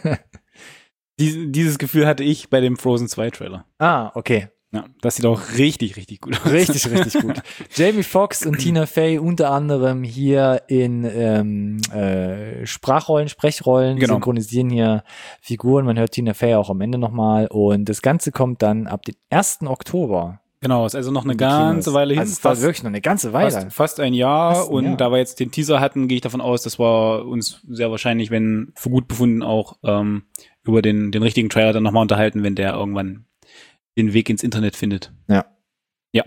Dieses Gefühl hatte ich bei dem Frozen 2 Trailer. Ah, okay. Ja, das sieht auch richtig, richtig gut aus. Richtig, richtig gut. Jamie Foxx und Tina Fey unter anderem hier in Sprechrollen, synchronisieren hier Figuren. Man hört Tina Fey auch am Ende nochmal, und das Ganze kommt dann ab dem 1. Oktober. Genau, ist also noch eine ganze Weile hin. Also es war wirklich noch eine ganze Weile. Fast ein Jahr. Da wir jetzt den Teaser hatten, gehe ich davon aus, dass wir uns sehr wahrscheinlich, wenn für gut befunden, auch über den richtigen Trailer dann nochmal unterhalten, wenn der irgendwann den Weg ins Internet findet. Ja. Ja.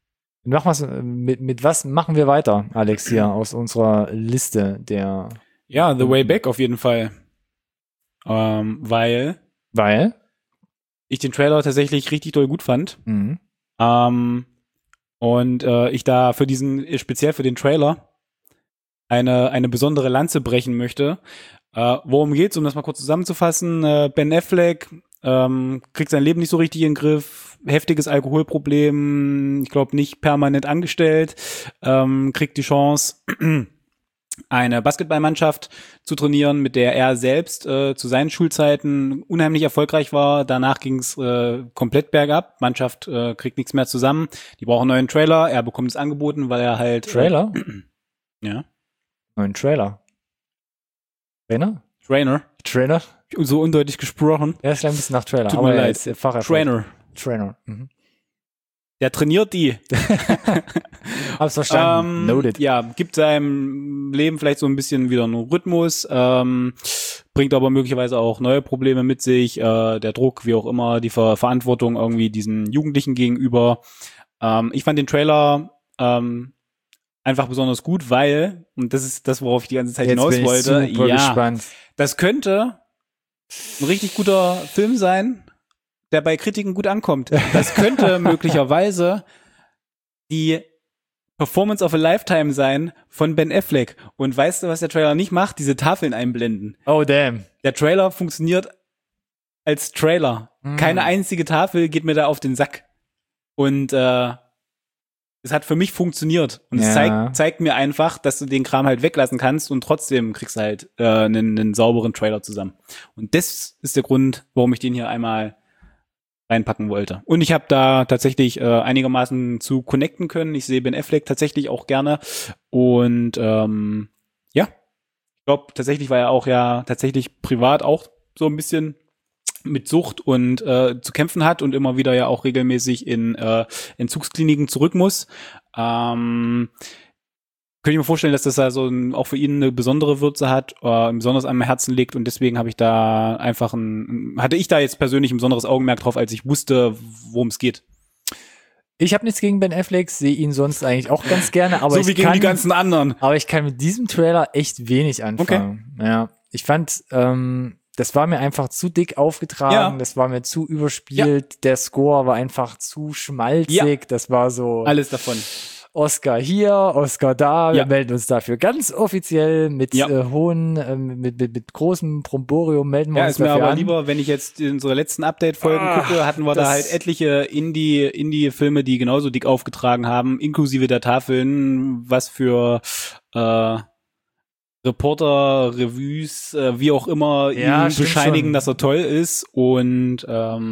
Mit was machen wir weiter, Alex, hier aus unserer Liste der... Ja, The Way Back auf jeden Fall. Weil ich den Trailer tatsächlich richtig doll gut fand. Mhm. Und ich da speziell für den Trailer eine besondere Lanze brechen möchte. Worum geht's, um das mal kurz zusammenzufassen? Ben Affleck kriegt sein Leben nicht so richtig in den Griff, heftiges Alkoholproblem, ich glaube nicht permanent angestellt, kriegt die Chance, eine Basketballmannschaft zu trainieren, mit der er selbst zu seinen Schulzeiten unheimlich erfolgreich war. Danach ging's komplett bergab, Mannschaft kriegt nichts mehr zusammen, die brauchen einen neuen Trailer, er bekommt es angeboten, weil er halt... Trailer? Ja. Neuen Trailer. Trainer? So undeutlich gesprochen. Ja, ist ein bisschen nach Trailer. Tut mir leid. Trainer. Mhm. Der trainiert die. Hab's verstanden. Noted. Ja, gibt seinem Leben vielleicht so ein bisschen wieder einen Rhythmus, bringt aber möglicherweise auch neue Probleme mit sich, der Druck, wie auch immer, die Verantwortung irgendwie diesen Jugendlichen gegenüber. Ich fand den Trailer einfach besonders gut, weil, und das ist das, worauf ich die ganze Zeit hinaus wollte, super gespannt. Das könnte ein richtig guter Film sein, der bei Kritiken gut ankommt. Das könnte möglicherweise die Performance of a Lifetime sein von Ben Affleck. Und weißt du, was der Trailer nicht macht? Diese Tafeln einblenden. Oh, damn. Der Trailer funktioniert als Trailer. Keine einzige Tafel geht mir da auf den Sack. Und es hat für mich funktioniert. Und es zeigt mir einfach, dass du den Kram halt weglassen kannst und trotzdem kriegst du halt einen sauberen Trailer zusammen. Und das ist der Grund, warum ich den hier einmal reinpacken wollte. Und ich habe da tatsächlich einigermaßen zu connecten können. Ich sehe Ben Affleck tatsächlich auch gerne. Und ich glaube, tatsächlich war er auch tatsächlich privat auch so ein bisschen mit Sucht und zu kämpfen hat und immer wieder ja auch regelmäßig in Entzugskliniken zurück muss. Könnte ich mir vorstellen, dass das also auch für ihn eine besondere Würze hat, besonders am Herzen liegt, und deswegen hatte ich da jetzt persönlich ein besonderes Augenmerk drauf, als ich wusste, worum es geht. Ich habe nichts gegen Ben Affleck, sehe ihn sonst eigentlich auch ganz gerne, aber so wie gegen die ganzen anderen. Aber ich kann mit diesem Trailer echt wenig anfangen. Okay. Ja, ich fand, das war mir einfach zu dick aufgetragen, das war mir zu überspielt, der Score war einfach zu schmalzig, das war so alles davon. Oscar hier, Oscar da, wir melden uns dafür ganz offiziell mit mit großem Bromborium melden wir uns dafür an. Ja, ist mir aber lieber, wenn ich jetzt in unsere letzten Update-Folgen gucke, hatten wir da halt etliche Indie-Filme, die genauso dick aufgetragen haben, inklusive der Tafeln, was für Reporter, Revues, wie auch immer, ihm bescheinigen, schon, dass er toll ist, und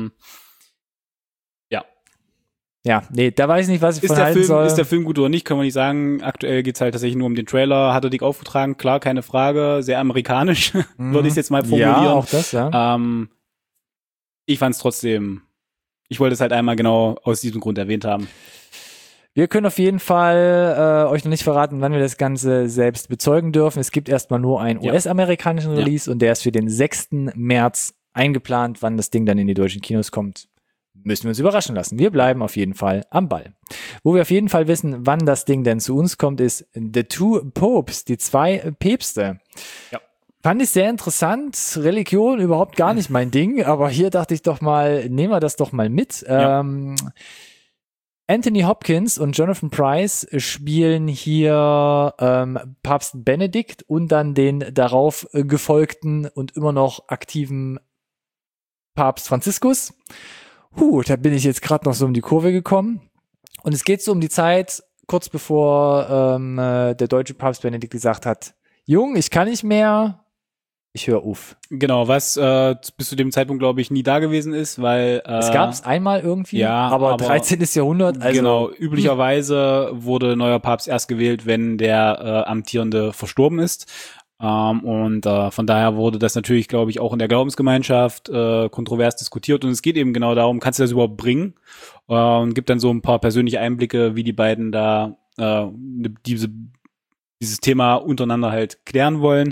ja, nee, da weiß ich nicht, was ich von halten soll. Ist der Film gut oder nicht, können wir nicht sagen. Aktuell geht's halt tatsächlich nur um den Trailer. Hat er dick aufgetragen? Klar, keine Frage. Sehr amerikanisch, würde ich es jetzt mal formulieren. Ja, auch das, ja. Ich fand's trotzdem, ich wollte es halt einmal genau aus diesem Grund erwähnt haben. Wir können auf jeden Fall euch noch nicht verraten, wann wir das Ganze selbst bezeugen dürfen. Es gibt erstmal nur einen US-amerikanischen Release und der ist für den 6. März eingeplant. Wann das Ding dann in die deutschen Kinos kommt, müssen wir uns überraschen lassen. Wir bleiben auf jeden Fall am Ball. Wo wir auf jeden Fall wissen, wann das Ding denn zu uns kommt, ist The Two Popes, die 2 Päpste. Ja. Fand ich sehr interessant. Religion überhaupt gar nicht mein Ding, aber hier dachte ich doch mal, nehmen wir das doch mal mit. Ja. Anthony Hopkins und Jonathan Pryce spielen hier Papst Benedikt und dann den darauf gefolgten und immer noch aktiven Papst Franziskus. Da bin ich jetzt gerade noch so um die Kurve gekommen. Und es geht so um die Zeit, kurz bevor der deutsche Papst Benedikt gesagt hat, Jung, ich kann nicht mehr, ich höre auf. Genau, was bis zu dem Zeitpunkt, glaube ich, nie da gewesen ist, weil es gab es einmal irgendwie, aber 13. Jahrhundert. Also, genau, üblicherweise wurde neuer Papst erst gewählt, wenn der Amtierende verstorben ist. Und von daher wurde das natürlich, glaube ich, auch in der Glaubensgemeinschaft kontrovers diskutiert, und es geht eben genau darum, kannst du das überhaupt bringen? Und gibt dann so ein paar persönliche Einblicke, wie die beiden da dieses Thema untereinander halt klären wollen.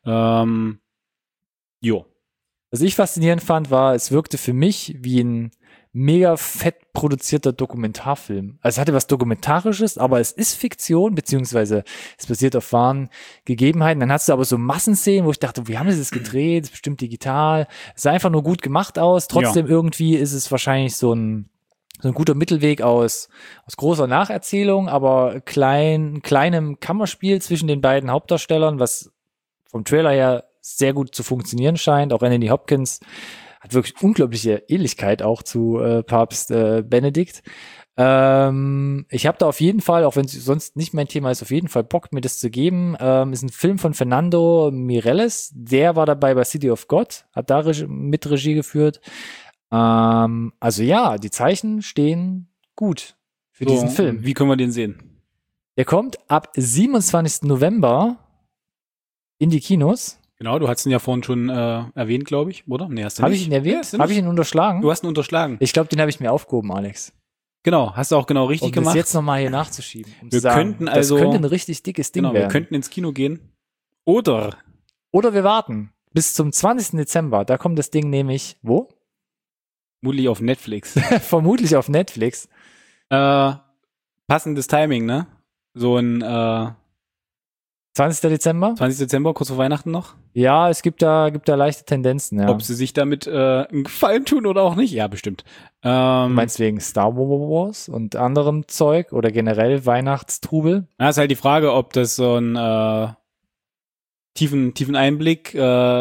Was ich faszinierend fand, war, es wirkte für mich wie ein mega fett produzierter Dokumentarfilm. Also es hatte was Dokumentarisches, aber es ist Fiktion, beziehungsweise es basiert auf wahren Gegebenheiten. Dann hast du aber so Massenszenen, wo ich dachte, wie haben sie das gedreht? Das ist bestimmt digital. Es sah einfach nur gut gemacht aus. Trotzdem irgendwie ist es wahrscheinlich so ein guter Mittelweg aus großer Nacherzählung, aber kleinem Kammerspiel zwischen den beiden Hauptdarstellern, was vom Trailer her sehr gut zu funktionieren scheint. Auch Anthony Hopkins hat wirklich unglaubliche Ähnlichkeit auch zu Papst Benedikt. Ich habe da auf jeden Fall, auch wenn es sonst nicht mein Thema ist, auf jeden Fall Bock, mir das zu geben. Ist ein Film von Fernando Mireles. Der war dabei bei City of God, hat da mit Regie geführt. Also ja, die Zeichen stehen gut für diesen Film. Wie können wir den sehen? Der kommt ab 27. November in die Kinos. Genau, du hast ihn ja vorhin schon erwähnt, glaube ich, oder? Nee, hast du nicht. Habe ich ihn erwähnt? Habe ich ihn unterschlagen? Du hast ihn unterschlagen. Ich glaube, den habe ich mir aufgehoben, Alex. Genau, hast du auch genau richtig gemacht. Um das jetzt nochmal hier nachzuschieben. Wir könnten also, das könnte ein richtig dickes Ding werden. Wir könnten ins Kino gehen. Oder wir warten bis zum 20. Dezember. Da kommt das Ding nämlich, wo? Vermutlich auf Netflix. Vermutlich auf Netflix. Passendes Timing, ne? So ein 20. Dezember? 20. Dezember, kurz vor Weihnachten noch. Ja, es gibt da leichte Tendenzen, ja. Ob sie sich damit einen Gefallen tun oder auch nicht? Ja, bestimmt. Du meinst wegen Star Wars und anderem Zeug oder generell Weihnachtstrubel? Ja, ist halt die Frage, ob das so ein tiefen Einblick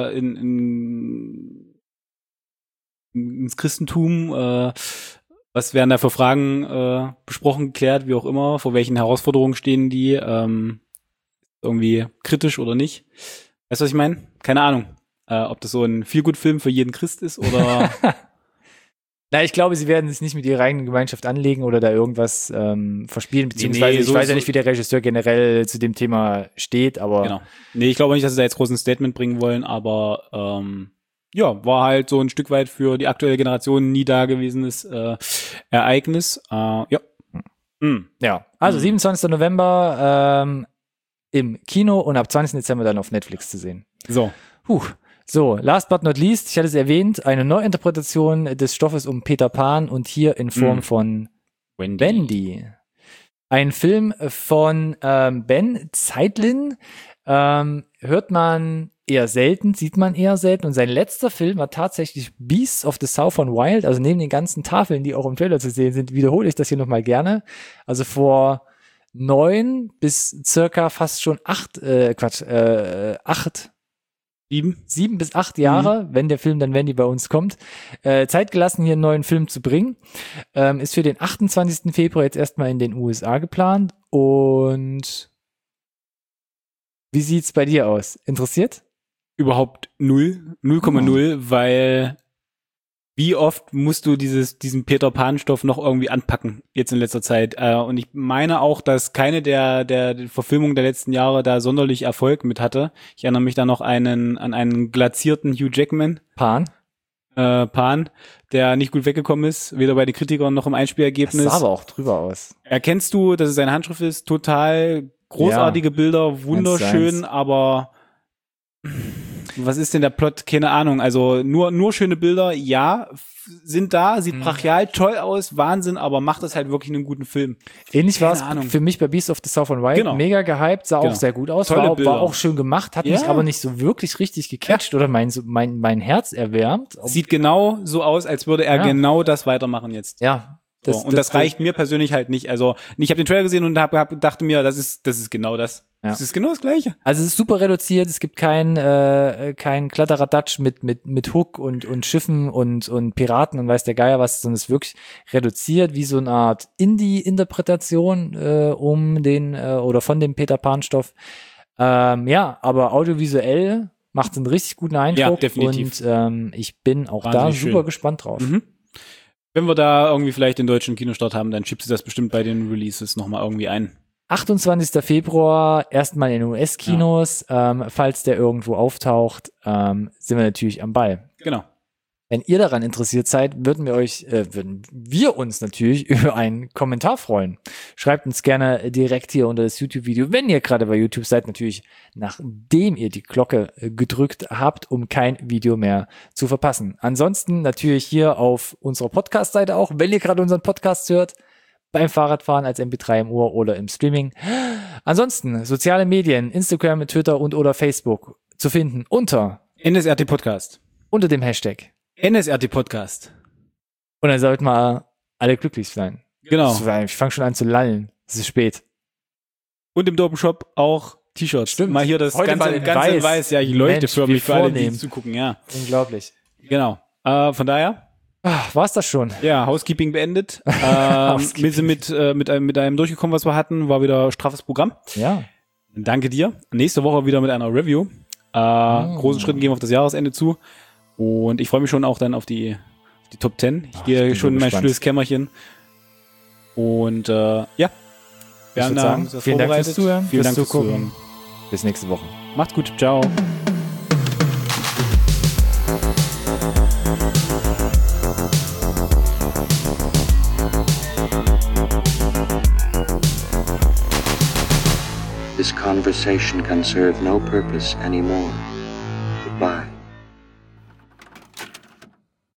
ins Christentum, was werden da für Fragen besprochen, geklärt, wie auch immer, vor welchen Herausforderungen stehen die, irgendwie kritisch oder nicht. Weißt du, was ich meine? Keine Ahnung. Ob das so ein Feel-Good-Film für jeden Christ ist oder... Na, ich glaube, sie werden sich nicht mit ihrer eigenen Gemeinschaft anlegen oder da irgendwas verspielen, beziehungsweise ich weiß ja nicht, wie der Regisseur generell zu dem Thema steht, aber... Genau. Nee, ich glaube nicht, dass sie da jetzt groß ein Statement bringen wollen, aber ja, war halt so ein Stück weit für die aktuelle Generation nie dagewesenes Ereignis. Ja. Ja, also 27. November im Kino und ab 20. Dezember dann auf Netflix zu sehen. So. So, last but not least, ich hatte es erwähnt, eine Neuinterpretation des Stoffes um Peter Pan und hier in Form von Wendy. Ein Film von Ben Zeitlin, hört man eher selten, sieht man eher selten und sein letzter Film war tatsächlich Beasts of the Southern Wild, also neben den ganzen Tafeln, die auch im Trailer zu sehen sind, wiederhole ich das hier nochmal gerne. Also vor 9 bis circa fast schon 7 bis 8 Jahre, wenn der Film dann Wendy bei uns kommt, Zeit gelassen, hier einen neuen Film zu bringen. Ist für den 28. Februar jetzt erstmal in den USA geplant. Und wie sieht's bei dir aus? Interessiert? Überhaupt 0,0, weil wie oft musst du diesen Peter Pan-Stoff noch irgendwie anpacken, jetzt in letzter Zeit? Und ich meine auch, dass keine der Verfilmungen der letzten Jahre da sonderlich Erfolg mit hatte. Ich erinnere mich da noch an einen glazierten Hugh Jackman. Pan, der nicht gut weggekommen ist, weder bei den Kritikern noch im Einspielergebnis. Das sah aber auch drüber aus. Erkennst du, dass es seine Handschrift ist? Total großartige Bilder, wunderschön, aber was ist denn der Plot? Keine Ahnung. Also nur schöne Bilder, ja, sind da, sieht brachial toll aus, Wahnsinn, aber macht das halt wirklich einen guten Film. Ähnlich war es für mich bei Beasts of the Southern Wild. Genau. Mega gehypt, sah auch sehr gut aus, war auch schön gemacht, hat mich aber nicht so wirklich richtig gecatcht oder mein Herz erwärmt. Sieht genau so aus, als würde er genau das weitermachen jetzt. Ja. Das reicht mir persönlich halt nicht. Also ich habe den Trailer gesehen und dachte mir, das ist genau das. Ja. Das ist genau das Gleiche. Also es ist super reduziert, es gibt kein Kladderadatsch mit Hook und Schiffen und Piraten und weiß der Geier was, sondern es ist wirklich reduziert, wie so eine Art Indie-Interpretation oder von dem Peter Pan-Stoff. Aber audiovisuell macht einen richtig guten Eindruck. Ja, definitiv. Und ich bin auch wahnsinnig super gespannt drauf. Mhm. Wenn wir da irgendwie vielleicht den deutschen Kinostart haben, dann schiebst du das bestimmt bei den Releases nochmal irgendwie ein. 28. Februar, erstmal in US-Kinos. Falls der irgendwo auftaucht, sind wir natürlich am Ball. Genau. Wenn ihr daran interessiert seid, würden wir uns natürlich über einen Kommentar freuen. Schreibt uns gerne direkt hier unter das YouTube-Video, wenn ihr gerade bei YouTube seid, natürlich nachdem ihr die Glocke gedrückt habt, um kein Video mehr zu verpassen. Ansonsten natürlich hier auf unserer Podcast-Seite auch, wenn ihr gerade unseren Podcast hört, beim Fahrradfahren als MP3 im Ohr oder im Streaming. Ansonsten soziale Medien, Instagram, Twitter und oder Facebook zu finden unter NSRT Podcast. Unter dem Hashtag NSRT Podcast. Und dann sollten wir alle glücklich sein. Genau. Ich fange schon an zu lallen. Es ist spät. Und im Dopenshop auch T-Shirts. Stimmt. Mal hier das heute ganze in weiß. Ja, ich leuchte für mich, für alle, die zugucken. Ja. Unglaublich. Genau. Von daher. War's das schon? Ja, Housekeeping beendet. Wir sind mit einem durchgekommen, was wir hatten. War wieder straffes Programm. Ja. Danke dir. Nächste Woche wieder mit einer Review. Großen Schritten gehen wir auf das Jahresende zu. Und ich freue mich schon auch dann auf die Top 10. Ich gehe schon in mein stilles Kämmerchen. Und ja, wir haben da vielen Dank fürs Zuhören. Vielen Dank fürs Zuhören. Bis nächste Woche. Macht's gut. Ciao. This conversation can serve no purpose anymore.